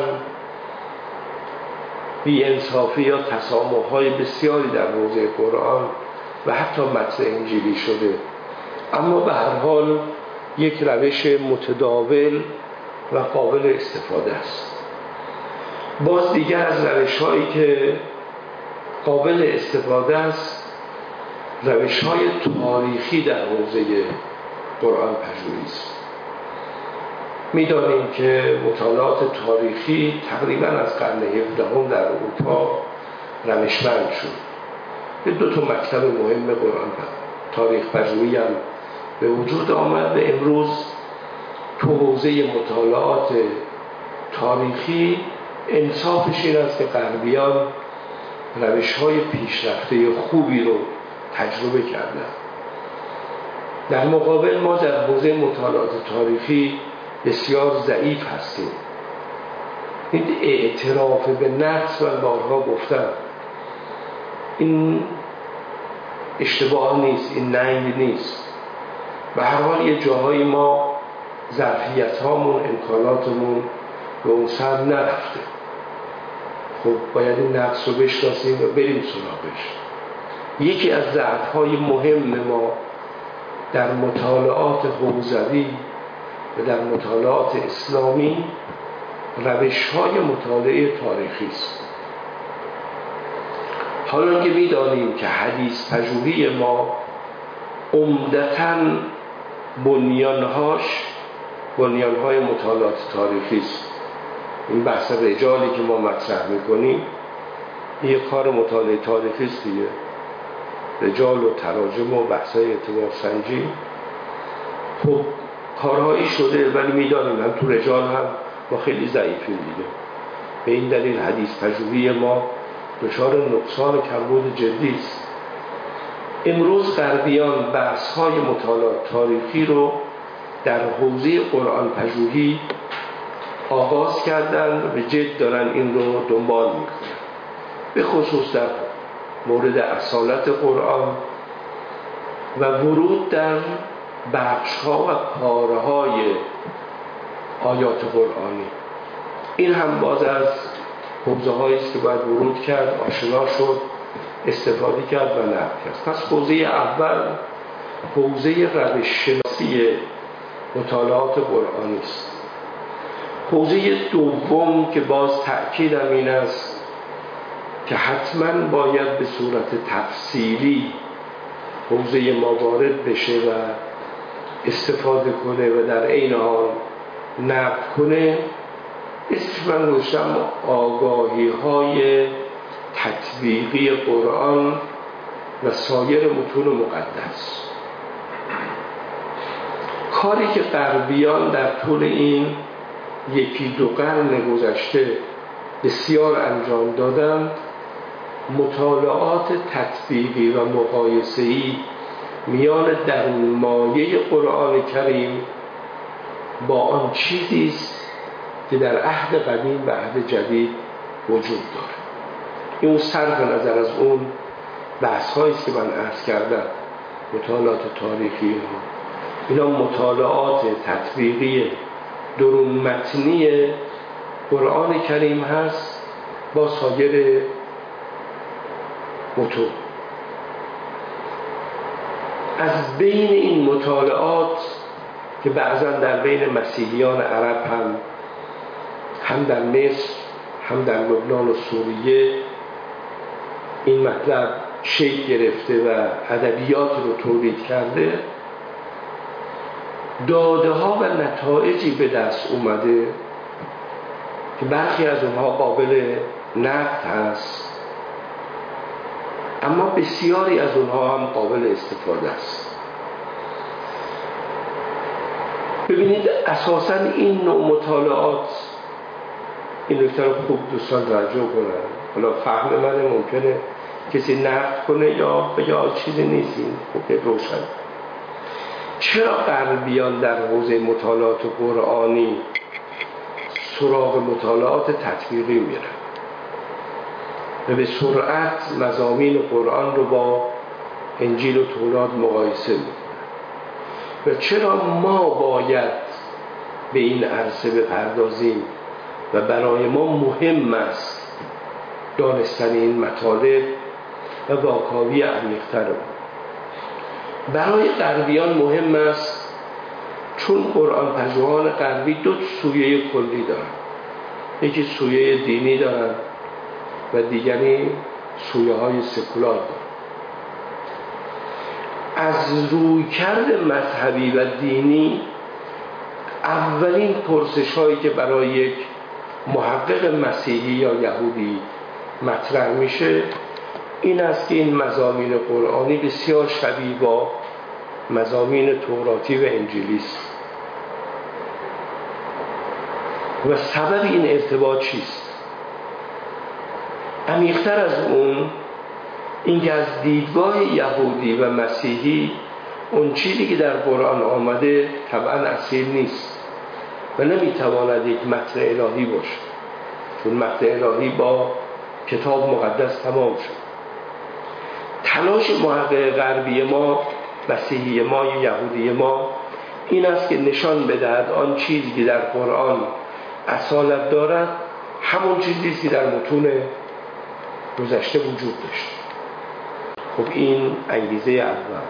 بی‌انصافی یا تسامح‌های بسیاری در حوزه قرآن و حتی متن انجیلی شده، اما به هر حال یک روش متداول و قابل استفاده است. باز دیگر از روش‌هایی که قابل استفاده است روش‌های تاریخی در حوزه قرآن پژوهی است. می‌دانیم که مطالعات تاریخی تقریباً از قرن 17 در اروپا روشمند شد. دو تا مکتب مهم قرآن تاریخ پژوهی هم به وجود آمد و امروز تو حوزه مطالعات تاریخی انصافش این است که غربیان روش‌های پیشرفته خوبی رو تجربه کردن. در مقابل ما در حوزه مطالعات تاریخی بسیار ضعیف هستیم. این اعتراف به نقص من بارها گفتم، این اشتباه نیست، این ننگ نیست. به هر حال یه جاهایی ما ظرفیت هامون، امکاناتمون به اون سر نرفته. خب باید این نقص رو بشناسیم و بریم سراغش. یکی از ضعف‌های مهم ما در مطالعات حوزوی و در مطالعات اسلامی روش‌های مطالعه تاریخی است. حالا که می‌دانیم که حدیث پژوهی ما عمدتاً بنیانهای مطالعات تاریخی است. این بحث رجالی که ما مطرح میکنیم یه کار مطالعه تاریخی است دیگه، رجال و تراجم و بحث‌های اعتبار سنجی. خب کارهایی شده ولی میدانیم هم تو رجال هم ما خیلی ضعیفیم دیگه. به این دلیل حدیث پژوهی ما دچار نقصان کمبود جدی است. امروز غربیان بحث‌های مطالعات تاریخی رو در حوزه قرآن پژوهی آغاز کردن و به جد دارن این رو دنبال میکنن، به خصوص در مورد اصالت قرآن و ورود در بخش‌ها و پاره‌های آیات قرآنی. این هم باز از حوزه‌هایی است که باید ورود کرد، آشنا شد، استفاده کرد و نقد کرد. پس حوزه اول حوزه روش شناسی مطالعات قرآنی است. حوزه دوم که باز تأکیدم این است که حتما باید به صورت تفصیلی حوزه ما وارد بشه و استفاده کنه و در عین حال نقد کنه، اسمش من گذاشتم آگاهی‌های تطبیقی قرآن و سایر متون مقدس. کاری که غربیان در طول این 1-2 قرن گذشته بسیار انجام دادند، مطالعات تطبیقی و مقایسه‌ای میان درونمایه قرآن کریم با آن چیزی است که در عهد قدیم و عهد جدید وجود داره. این صرف نظر از اون بحث‌هایی است که من عرض کردم، مطالعات تاریخی اینا مطالعات تطبیقی درون متنی قرآن کریم هست با سایر متون. از بین این مطالعات که بعضا در بین مسیحیان عرب هم در مصر هم در لبنان و سوریه این مطلب شکل گرفته و ادبیات رو تولید کرده، داده ها و نتایجی به دست اومده که برخی از اونها قابل نقد هست، اما بسیاری از اونها هم قابل استفاده است. ببینید اساساً این نوع مطالعات، این نکته رو خوب دوستان توجه کنن. حالا فهم من ممکنه کسی نقد کنه یا بگه چیزی نیست، این خوب روشن. چرا غربیان در حوزه مطالعات قرآنی سراغ مطالعات تطبیقی میرن و به سرعت مضامین قرآن رو با انجیل و تورات مقایسه میکنن و چرا ما باید به این عرصه بپردازیم و برای ما مهم است دانستن این مطالب و واکاوی عمیق‌تر اون؟ برای غربیان مهم است چون قرآن پژوهان غربی 2 سویه کلی دارن، یکی سویه دینی دارن و دیگری سویه های سکولار دارن. از رویکرد مذهبی و دینی اولین پرسش هایی که برای یک محقق مسیحی یا یهودی مطرح میشه این است که این مضامین قرآنی بسیار شبیه با مضامین توراتی و انجیلی است و سبب این ارتباط چیست؟ عمیق‌تر از اون اینکه از دیدگاه یهودی و مسیحی اون چیزی که در قرآن آمده طبعا اصیل نیست و نمیتواند یک متن الهی باشه، چون متن الهی با کتاب مقدس تمام شد. تلاش محقق غربی ما، مسیحی ما یا یهودی ما این است که نشان بدهد آن چیزی که در قرآن اصالت دارد همون چیزی است که در متون گذشته وجود داشت. خب این انگیزه اول.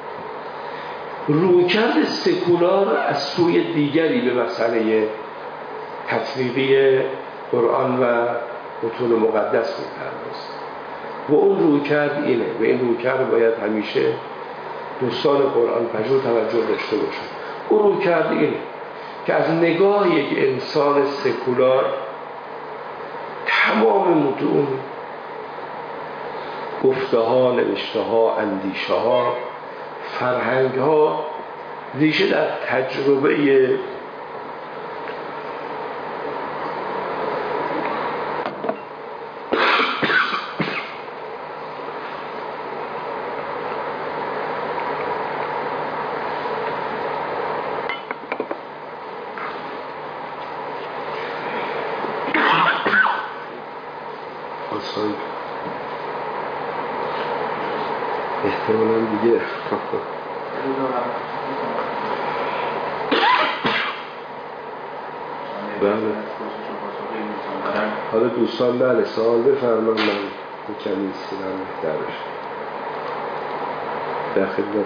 رویکرد سکولار از سوی دیگری به مسئله تطبیقی قرآن و متون مقدس می‌پردازد. و اون رویکرد اینه و این رویکرد باید همیشه دوستان قرآن پژوه توجه داشته باشن. اون رویکرد اینه که از نگاه یک انسان سکولار تمام متون، گفته ها، نوشته ها، اندیشه ها، فرهنگ ها ریشه در تجربه احتمالا دیگه بله. حالا دوستان بله سوال بفرمان، من کمی سینم بهتر بشه. در خدمت.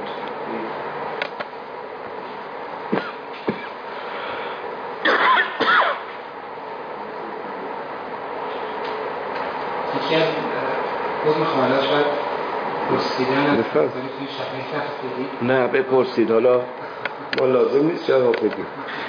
یکی از حکم خواهدات شاید پرسیدن نه بپرسید، حالا ما لازم نیست جواب بدیم.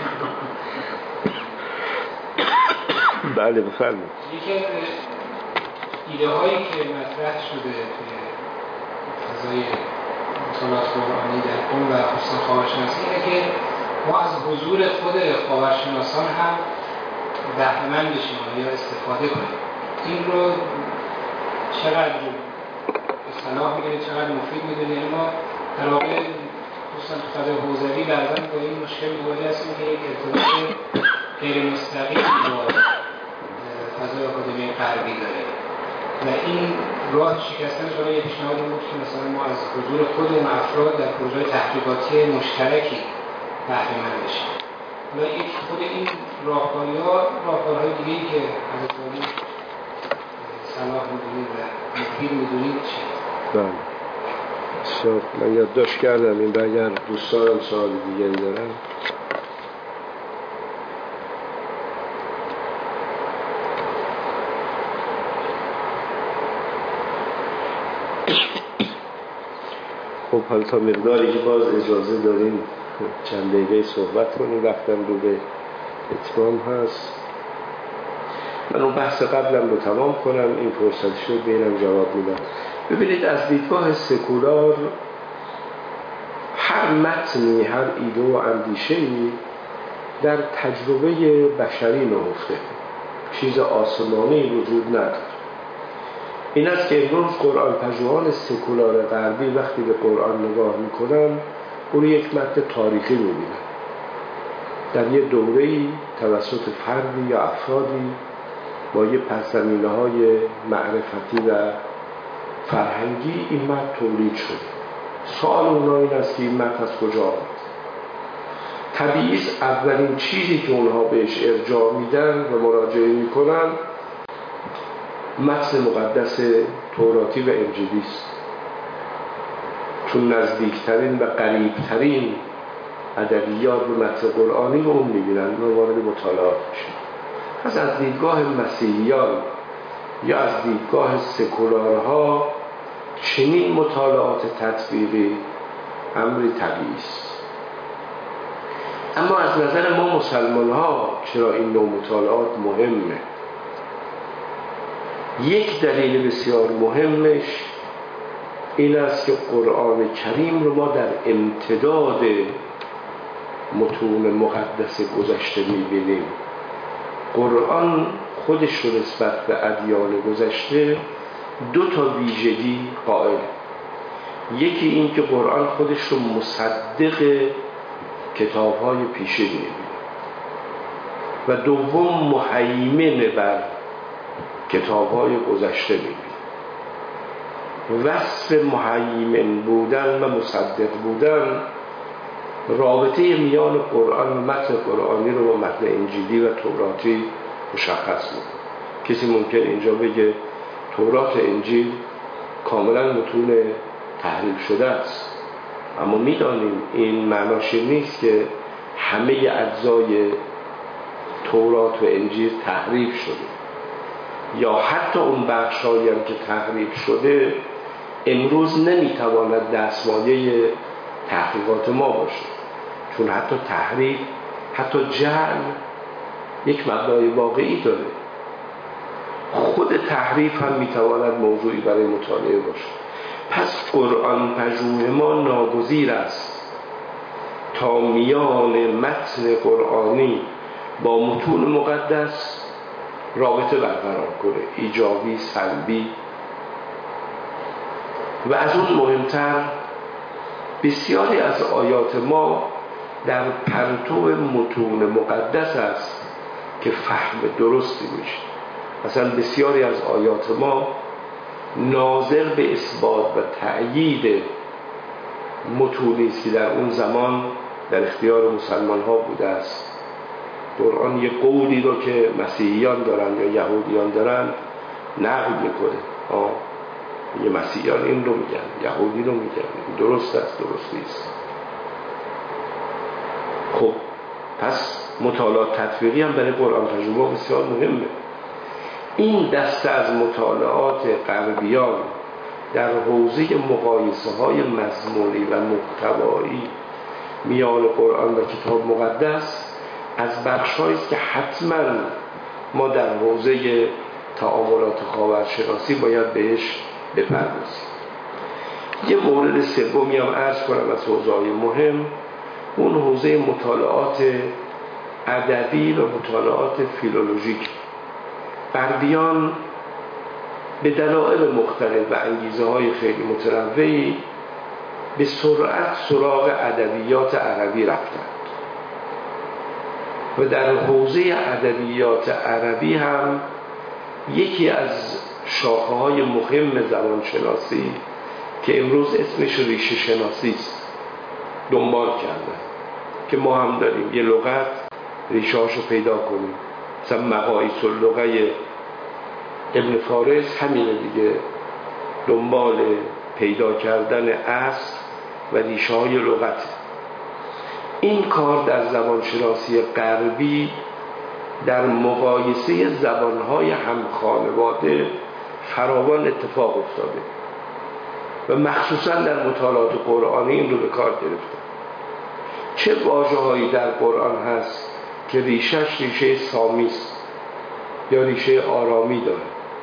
بله بفرمایید. یکی از ایده هایی که مطرح شده توی فضای مطالعات قرآنی در قم و خصوصا خاورشناسی اینه که ما از حضور خود خاورشناسان هم بهره‌مند بشیم یا استفاده کنیم. این رو چقدر صلاح می‌دونید، چقدر مفید می‌دونید؟ ما در واقع خصوصا تو فضای حوزوی بعضا با این مشکل مواجه هستیم که یک ارتباط غیر مستقیم با فضای آکادمی غربی داره و این راه شکستنش برای یک پیشنهاد بود که مثلا ما از حضور خود اون افراد در پروژه تحقیقاتی مشترکی بهره‌مند بشیم. حالا یک خود این راهکارهای دیگه‌ای که از اطلاعی صلاح می‌دونید و مفید می‌دونید چیه؟ بله بسیار، من یادداشت کردم این، اگر دوستانم سوال دیگری دارن. خب حالا تا مقداری که باز اجازه داریم چند دقیقه صحبت کنیم، وقتم رو به اتمام هست. من اون بحث قبلم رو تمام کنم، این فرصت شد بینم جواب میدم. ببینید از دیدگاه سکولار هر متنی، هر ایده و اندیشه‌ای در تجربه بشری نهفته، چیز آسمانی وجود نداره. این است که امروز قرآن پژوهان سکولار غربی وقتی به قرآن نگاه میکنن اون یک متن تاریخی میبینن، در یه دوره‌ای توسط فردی یا افرادی با یه پس‌زمینه‌های معرفتی و فرهنگی این متن تولید شده. سوال اونها این است که این متن از کجا آمد؟ طبیعی است اولین چیزی که اونها بهش ارجاع میدن و مراجعه میکنن متن مقدس توراتی و انجیلی است، چون نزدیکترین و قریبترین ادبیات به متن قرآنی رو اون میبینن و وارد مطالعات میشن. پس از دیدگاه مسیحیان یا از دیدگاه سکولارها چنین مطالعات تطبیقی امری طبیعی است. اما از نظر ما مسلمان ها چرا این نوع مطالعات مهمه؟ یک دلیل بسیار مهمش این است که قرآن کریم رو ما در امتداد متون مقدس گذشته میبینیم. قرآن خودش رو نسبت به ادیان گذشته دو تا ویژگی قائل. یکی این که قرآن خودش رو مصدق کتاب‌های پیشین می‌بینه و دوم مهیمن بر کتاب‌های گذشته می‌بینه. وصف مهیمن بودن و مصدق بودن رابطه میان قرآن و متن قرآنی رو با متن انجیلی و توراتی مشخص می‌کنه. کسی ممکن اینجا بگه تورات انجیل کاملا متون تحریف شده است، اما می‌دانیم این معناش نیست که همه اجزای تورات و انجیل تحریف شده. یا حتی اون بخشایی هم که تحریف شده امروز نمیتواند دستمایه تحقیقات ما باشه، چون حتی تحریف، حتی جعل یک مبنای واقعی داره. خود تحریف هم میتواند موضوعی برای مطالعه باشه. پس قرآن پژوه ما ناگزیر است تا میان متن قرآنی با متون مقدس رابطه برقرار کنه، ایجابی، سلبی. و از اون مهمتر بسیاری از آیات ما در پرتو متون مقدس است که فهم درستی میشه. مثلا بسیاری از آیات ما ناظر به اثبات و تأیید متونی است که در اون زمان در اختیار مسلمان ها بوده است. قرآن یک قولی رو که مسیحیان دارن یا یهودیان دارن نقل میکنه، یه مسیحیان این رو میگن، یهودی رو میگن، درست است، درست نیست. خب پس مطالعات تطبیقی هم برای قرآن پژوه بسیار مهمه. این دسته از مطالعات غربیان در حوزه مقایسه های مضمونی و محتوایی میان قرآن و کتاب مقدس از بخش‌هایی است که حتما ما در حوزه تعاملات خاورشناسی باید بهش بپردازیم. یه مورد سومی هم عرض کنم از حوزه‌های مهم، اون حوزه مطالعات ادبی و مطالعات فیلولوژیک. غربیان به دلایل مختلف و انگیزه های خیلی متنوعی به سرعت سراغ ادبیات عربی رفتند و در حوزه ادبیات عربی هم یکی از شاخه‌های مهم زبانشناسی که امروز اسمش ریشه شناسی است دنبال کردن، که ما هم داریم یه لغت ریشه‌هاشو پیدا کنیم. مثلا مقایس اللغه ابن فارس همینه دیگه، دنبال پیدا کردن اصل و ریشه‌های لغت. این کار در زبانشناسی غربی در مقایسه زبانهای همخانواده فراوان اتفاق افتاده و مخصوصا در مطالعات قرآنی این رو به کار گرفته. چه واژه‌هایی در قرآن هست که ریشه‌اش ریشه سامی است یا ریشه آرامی داره،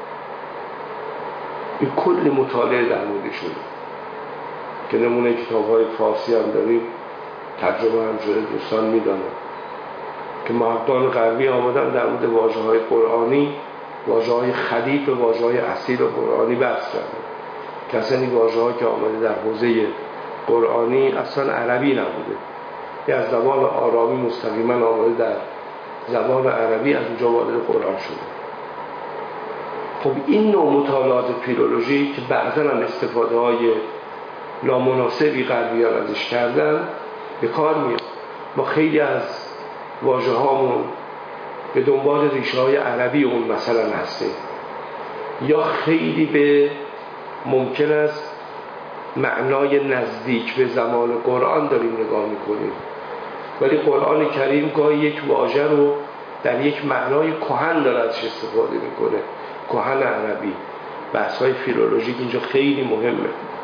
این کلی مطالعه در موردشون که نمونه کتاب‌های فارسی هم داریم، ترجمه هم شده، دوستان میدونن که محققان غربی آمدن در مورد واژه‌های قرآنی، واژه‌های خلیف و واژه‌های اصیل قرآنی بحث کردن که اصلا این واژه‌ها که آمده در حوزه قرآنی اصلا عربی نبوده، یا از زبان آرامی مستقیما آمده در زبان عربی، از اونجا وارد قرآن شده. خب این نوع مطالعات فیلولوژی که بعضا هم استفاده های نامناسبی غربیان ازش کردن به کار میاد. ما خیلی از واژه هامون به دنبال ریشه های عربی اون مثلا هستیم، یا خیلی به ممکن است معنای نزدیک به زمان قرآن داریم نگاه میکنیم، ولی قرآن کریم گاهی یک واژه رو در یک معنای کهن داره ازش استفاده میکنه، کهن عربی. بحث‌های فیلولوژیک اینجا خیلی مهمه.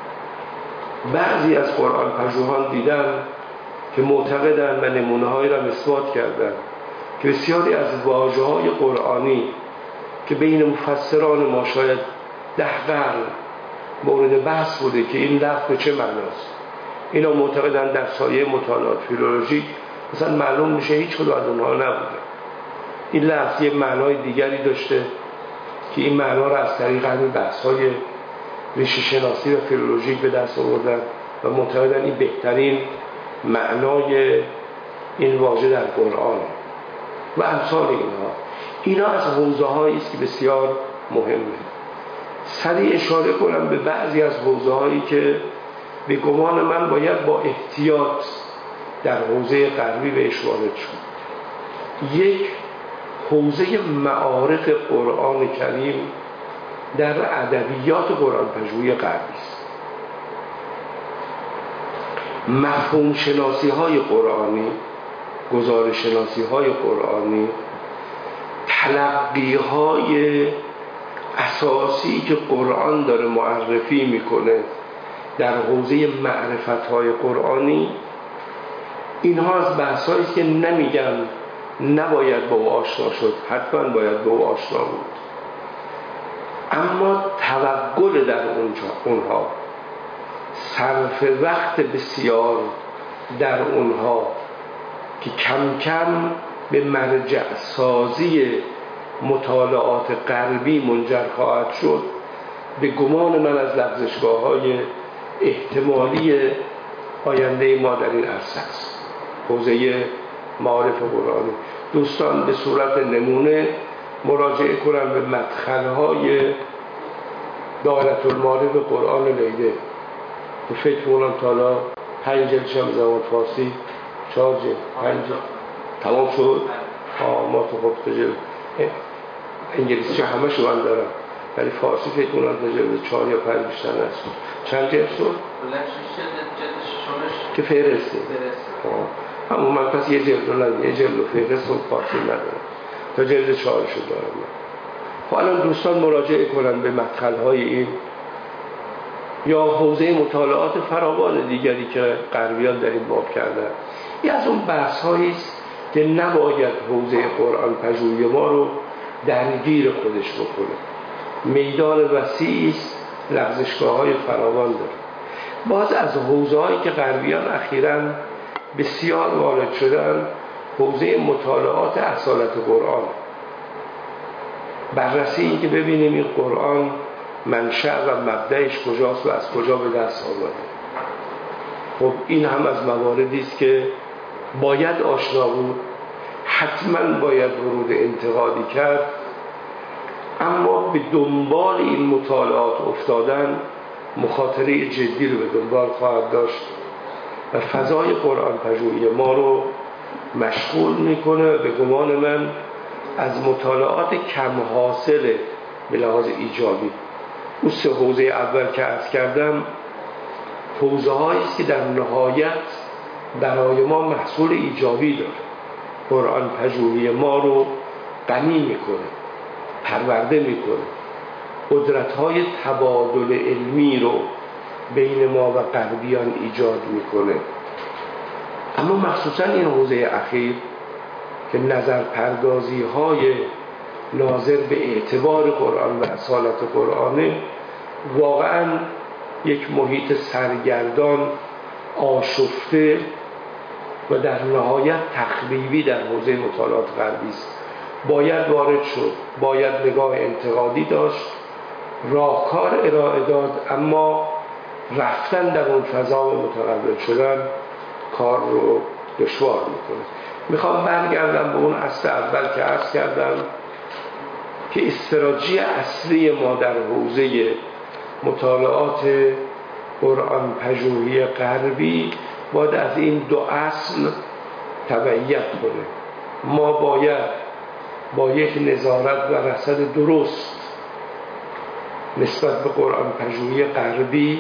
بعضی از قرآن پژوهان دیدن که معتقدن و نمونه‌هایی را اثبات کردن که بسیاری از واژه‌های قرآنی که بین مفسران ما شاید 10 قرن مورد بحث بوده که این لفظ به چه معناست، اینا معتقدن در سایه مطالعات فیلولوژیک مثلا معلوم میشه هیچ کدوم از اونها نبوده. این لفظ یه معنای دیگری داشته که این معنا را از طریق همین بحث‌های ریشه شناسی و فیلولوژیک به دست آوردن و معتقدن این بهترین معنای این واژه در قرآن و امثال اینا از حوزه‌هایی است که بسیار مهمه. سریع اشاره کنم به بعضی از حوزه‌هایی که به گمان من باید با احتیاط در حوزه غربی بهش وارد شد. یک، حوزه معارف قرآن کریم در ادبیات قرآن پژوهی غربی است. مفهوم شناسی های قرآنی، گزارش شناسی های قرآنی، تلقی های اساسی که قرآن داره معرفی میکنه در حوزه معرفت‌های قرآنی، اینها از بحث‌هایی است که نمیگم نباید با او آشنا شد، حتما باید با او آشنا بود، اما توغل در اونها، صرف وقت بسیار در اونها که کم کم به مرجع سازی مطالعات غربی منجر خواهد شد، به گمان من از لغزشگاه‌های احتمالی آینده ما در این عرصه است. حوزه معارف قرآنی، دوستان به صورت نمونه مراجعه کنم به مدخل‌های دایره المعارف قرآن لیله که فکر کنم تا حالا 5 جلدش هم زبان فارسی 4 جلد 5 جلد تمام شد. ما تو خب جلد انگلیسی همه شو من دارم، ولی فارسی فکر کنم تا جلد 4 یا 5 بیشتر نشد. چند جلد شد؟ که فهرسته همون من پس یه جلد رو ندارم، یه جلد رو فهرست و فارسی ندارم، تا جلد 4 شد دارم من. خب الان دوستان مراجعه کنن به مدخل‌های این یا حوزه مطالعات فراوان دیگری که غربیان در این باب کردن. این از اون بحث‌هایی است که نباید حوزه قرآن پژوهی ما رو درگیر خودش بکنه. میدان وسیعی است، لغزشگاه‌های فراوان داره. باز از حوزه‌هایی که غربیان اخیراً بسیار وارد شدن، حوزه مطالعات اصالت قرآن، بررسی این که ببینیم این قرآن منشأ و مبدأش کجاست و از کجا به دست آمده. خب این هم از مواردی است که باید آشنا بود، حتما باید ورود انتقادی کرد، اما به دنبال این مطالعات افتادن مخاطره جدی رو به دنبال خواهد داشت و فضای قرآن پژوهی ما رو مشغول میکنه به گمان من از مطالعات کم حاصل به لحاظ ایجابی. اون 3 حوزه اول که عرض کردم حوزه هایی است که در نهایت برای ما محصول ایجابی داره، قرآن پژوهی ما رو غنی میکنه، پرورده میکنه، قدرت های تبادل علمی رو بین ما و غربیان ایجاد میکنه. اما مخصوصا این حوزه اخیر که نظر پردازی های ناظر به اعتبار قرآن و اصالت قرآنه، واقعا یک محیط سرگردان، آشفته و در نهایت تخریبی در حوزه مطالعات غربی است. باید وارد شد، باید نگاه انتقادی داشت، راهکار ارائه داد، اما رفتن در اون فضا و متقبل شدن کار رو دشوار میکنه. میخوام برگردم به اون اصل اول که عرض کردم که استراتژی اصلی ما در حوزه مطالعات قرآن پژوهی غربی باید از این 2 اصل تبعیت کنه. ما باید با یک نظارت و رصد درست نسبت به قرآن پژوهی غربی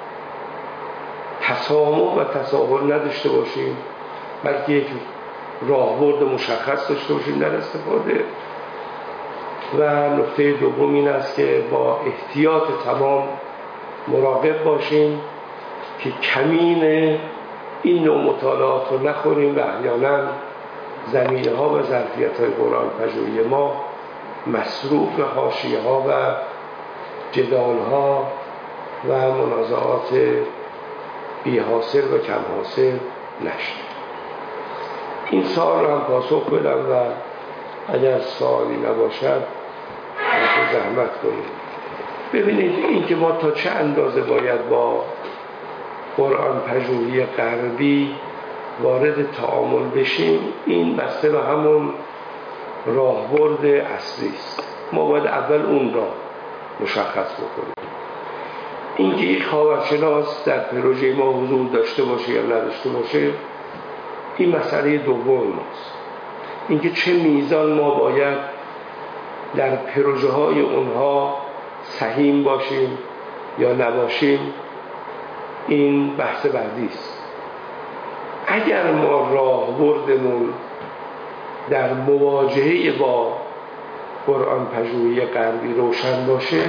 تسامح و تساهل نداشته باشیم، بلکه یک راهبرد مشخص داشته باشیم در استفاده. و نکته دوم این است که با احتیاط تمام مراقب باشیم که کمین این نوع مطالعات رو نخوریم و احیانا زمینه ها و ظرفیت های قرآن پژوهی ما مصروف حاشیه ها و جدال ها و منازعات بی حاصل و کم حاصل نشد. این سوال رو هم پاسخ بدم و اگر سوالی نباشد زحمت کنید. ببینید این که ما تا چه اندازه باید با قرآن پژوهی غربی وارد تعامل بشیم، این بسته به همون راهبرد اصلی است. ما باید اول اون را مشخص بکنیم. اینکه یک خاورشناس در پروژه ما حضور داشته باشه یا نداشته باشه، این مسئله دوم ماست. اینکه چه میزان ما باید در پروژه های اونها سهیم باشیم یا نباشیم، این بحث بعدی است. اگر ما راهبردمون در مواجهه با قرآن پژوهی غربی روشن باشه.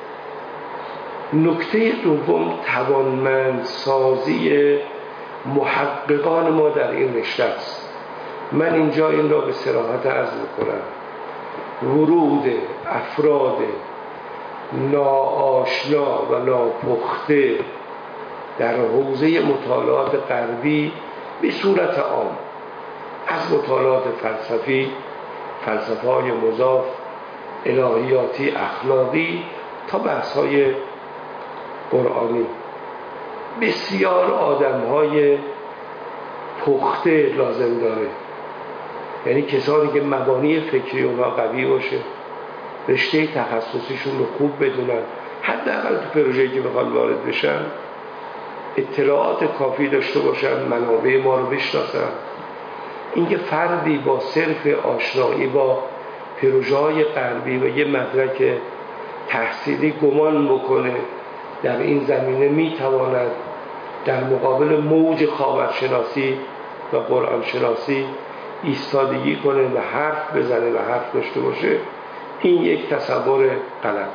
نکته دوم توانمندسازی محققان ما در این رشته است. من اینجا این را به صراحت عرض میکنم، ورود افراد ناآشنا و ناپخته در حوزه مطالعات غربی به صورت عام، از مطالعات فلسفی، فلسفه‌های مضاف، الهیاتی، اخلاقی تا بحث‌های قرآنی، بسیار آدم‌های پخته لازم داره. یعنی کسانی که مبانی فکری اونها قوی باشه، رشته تخصصیشون رو خوب بدونن، حداقل تو پروژه‌ای که بخوان وارد بشن اطلاعات کافی داشته باشن، منابع ما رو بشناسن. اینکه فردی با صرف آشنایی با پروژه‌های غربی و یه مدرک تحصیلی گمان بکنه در این زمینه میتواند در مقابل موج خاورشناسی و قرآن شناسی ایستادگی کنه و حرف بزنه و حرف داشته باشه، این یک تصور غلط.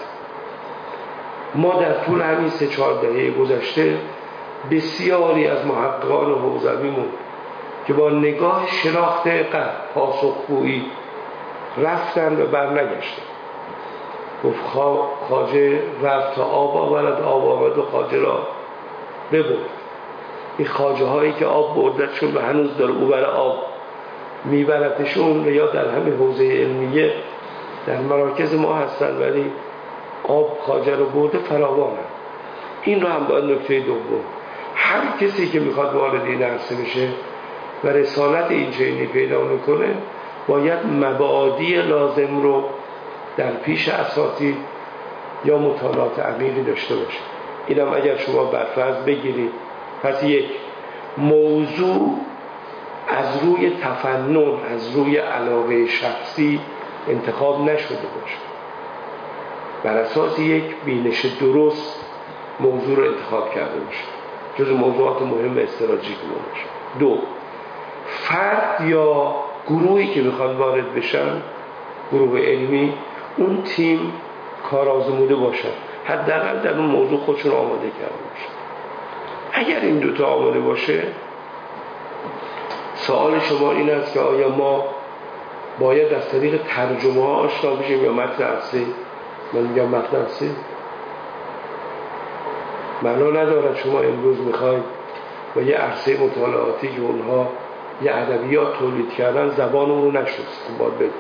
ما در طول همین 3-4 دهه گذشته بسیاری از محققان حوزویمون که با نگاه شناخت غرب پاسخگویی رفتن و برنگشتن. گفت خواجه رفت تا آب آورد، آب آورد و خواجه را ببرد. این خواجه هایی که آب بردتشون و هنوز داره او بر آب میبردشون، یا در همین حوزه علمیه در مراکز ما هستن ولی آب خواجه رو برده فراوانه. این رو هم باید نکته دوم، هر کسی که میخواد وارد این عرصه بشه و رسالت این چنینی پیدا میکنه باید مبادی لازم رو در پیش اساتید یا مطالعات عمیقی داشته باشه. اینم اگر شما برفرض بگیرید، پس یک موضوع از روی تفنن، از روی علاقه شخصی انتخاب نشده باشه، بر اساس یک بینش درست موضوع رو انتخاب کرده باشه، جز موضوعات مهم استراتژیک باشه. دو، فرد یا گروهی که میخوان وارد بشن، گروه علمی، اون تیم کارآزموده باشن، حداقل در اون موضوع خودشون آماده کرده باشن. اگر این دوتا آماده باشه، سوال شما این است که آیا ما باید از طریق ترجمه ها آشنا بشیم یا متن اصلی؟ من میگم متن اصلی. معنا ندارد شما امروز میخواید و یه عرصه مطالعاتی که اونها یه ادبیات تولید کردن زبان اون رو نشناسید، باید بگید.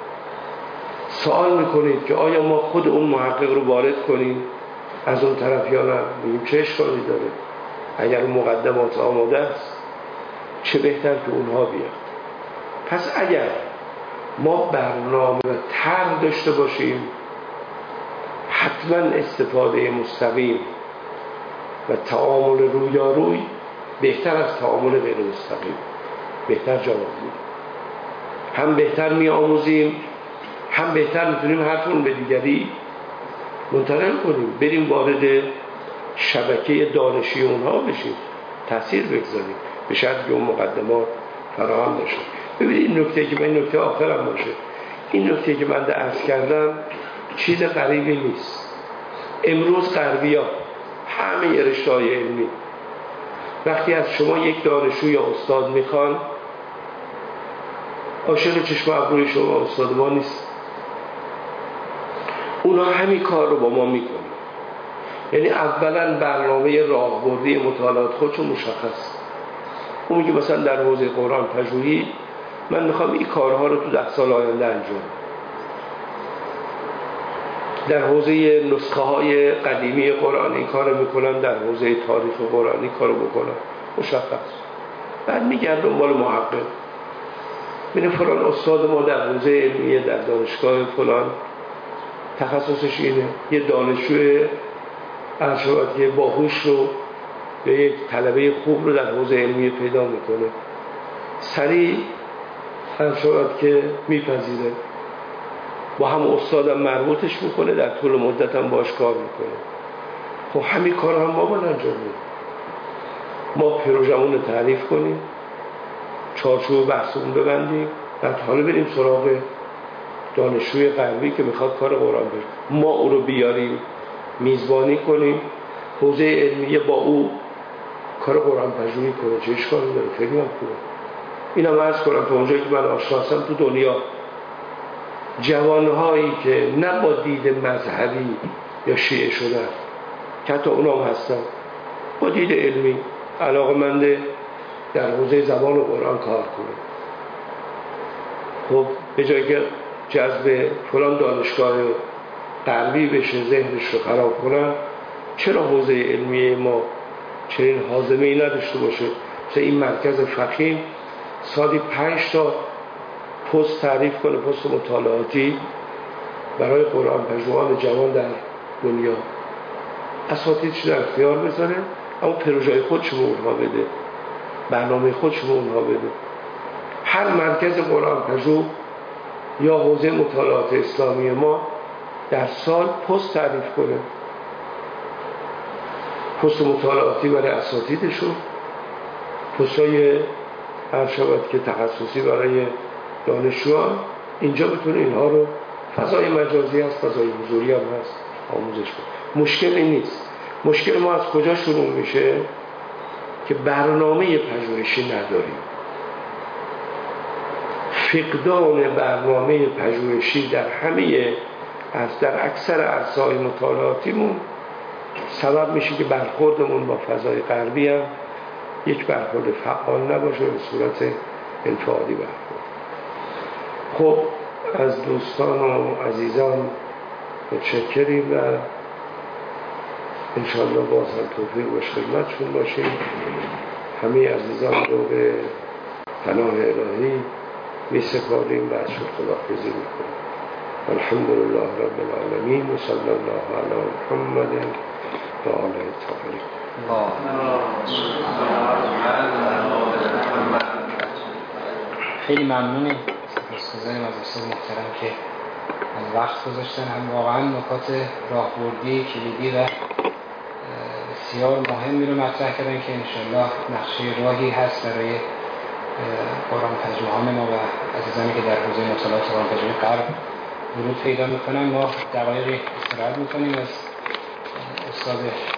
سوال میکنید که آیا ما خود اون محقق رو وارد کنیم از اون طرف یا نه؟ میگیم چه اشکالی داره؟ اگر مقدمات آماده است چه بهتر که اونها بیاد. پس اگر ما برنامه و طرح داشته باشیم، حتما استفاده مستقیم و تعامل رویاروی بهتر از تعامل غیر مستقیم، بهتر جواب میدیم، هم بهتر میآموزیم، هم بهتر میتونیم حرفون به دیگری منتقل کنیم، بریم وارد شبکه دانشی اونها بشیم، تاثیر بگذاریم، به شرطی که اون مقدمات فراهم باشه. ببینید این نکته که من، این نکته آخرم باشه، این نکته که من عرض کردم چیز غریبی نیست. امروز غربی‌ها همه رشته‌های علمی وقتی از شما یک دانشجو یا استاد میخوان، عاشق چشم ابروی شما استاد ما نیست. اونا همین کار رو با ما میکنن. یعنی اولا برنامه راهبردی مطالعات خودشون مشخص. اون میگه مثلا در حوزه قرآن پژوهی من میخوام این کارها رو تو 10 سال آینده انجام. در حوزه نسخه های قدیمی قرآن این کار میکنم، در حوزه تاریخ قرآنی کارو بکنم، مشخص. بعد میگرد دنبال محقق، میره فلان استاد ما در حوزه علمیه در دانشگاه فلان تخصصش اینه، یه دانشجو ارشدی باهوش رو یا یک طلبه خوب رو در حوزه علمیه پیدا میکنه، سریع ارشد که میپذیره، با هم استادم مربوطش میکنه، در طول مدت هم باش کار میکنه. خب همین کار هم ما باید انجام بدیم. ما پروژمون رو تعریف کنیم، چارچوب بحثمون ببندیم، بعد حالا بریم سراغ دانشجوی غربی که میخواد کار قرآن بشه، ما او رو بیاریم میزبانی کنیم، حوزه علمیه با او کار قرآن پژوهی کنه، چه اشکالی داره؟ خیلی هم خوبه. اینم عرض کنم تا اونجایی که من آشنا هستم تو دنیا جوانهایی که نه با دید مذهبی یا شیعه شدن، که حتی اونام هستن، با دید علمی علاقه‌مند در حوزه زبان و قرآن کار کنه، خب به جایی که جذب فلان دانشگاه غربی بشه ذهنش رو خراب کنن، چرا حوزه علمی ما چنین حازمه‌ای نداشته باشه؟ مثل این مرکز فخیم سالی 5 تا پست تعریف کنه، پست مطالعاتی برای قرآن پژوهان جوان در دنیا، اساتیدش در اختیار بذاره، اما پروژه خودش رو اونها بده، برنامه خودش رو اونها بده. هر مرکز قرآن پژوه یا حوزه مطالعات اسلامی ما در سال پست تعریف کنه، پست مطالعاتی برای اساتیدشون، پستای هر شود که تخصصی برای دانشجویان، اینجا بتونه اینها رو، فضای مجازی هست، فضای حضوری هم هست، آموزش کنه. مشکلی نیست. مشکل ما از کجا شروع میشه؟ که برنامه پژوهشی نداریم. فقدان برنامه پژوهشی در اکثر عرصه‌های مطالعاتیمون سبب میشه که برخوردمون با فضای غربی هم یک برخورد فعال نباشه، به صورت انفعالی برخورد. خب از دوستان و عزیزان متشکریم و انشاءالله باز هم توفیق باشه خدمتشون باشیم. همه عزیزان رو به پناه الهی می سپاریم و از خداحافظی میکنیم. الحمدلله رب العالمین و صلی الله علی محمد و آله الطاهرین. خیلی ممنونیم، سپاسگزاریم از استاد محترم که از وقت گذاشتن، هم واقعا نکات راهبردی کلیدی و بسیار مهمی رو مطرح کردن که انشالله نقشه راهی هست برای قرآن پژوهان ما و عزیزانی که در حوزه مطالعات قرآن پژوهی غرب ورود پیدا میکنن. ما دقایقی استراحت میکنیم از استاد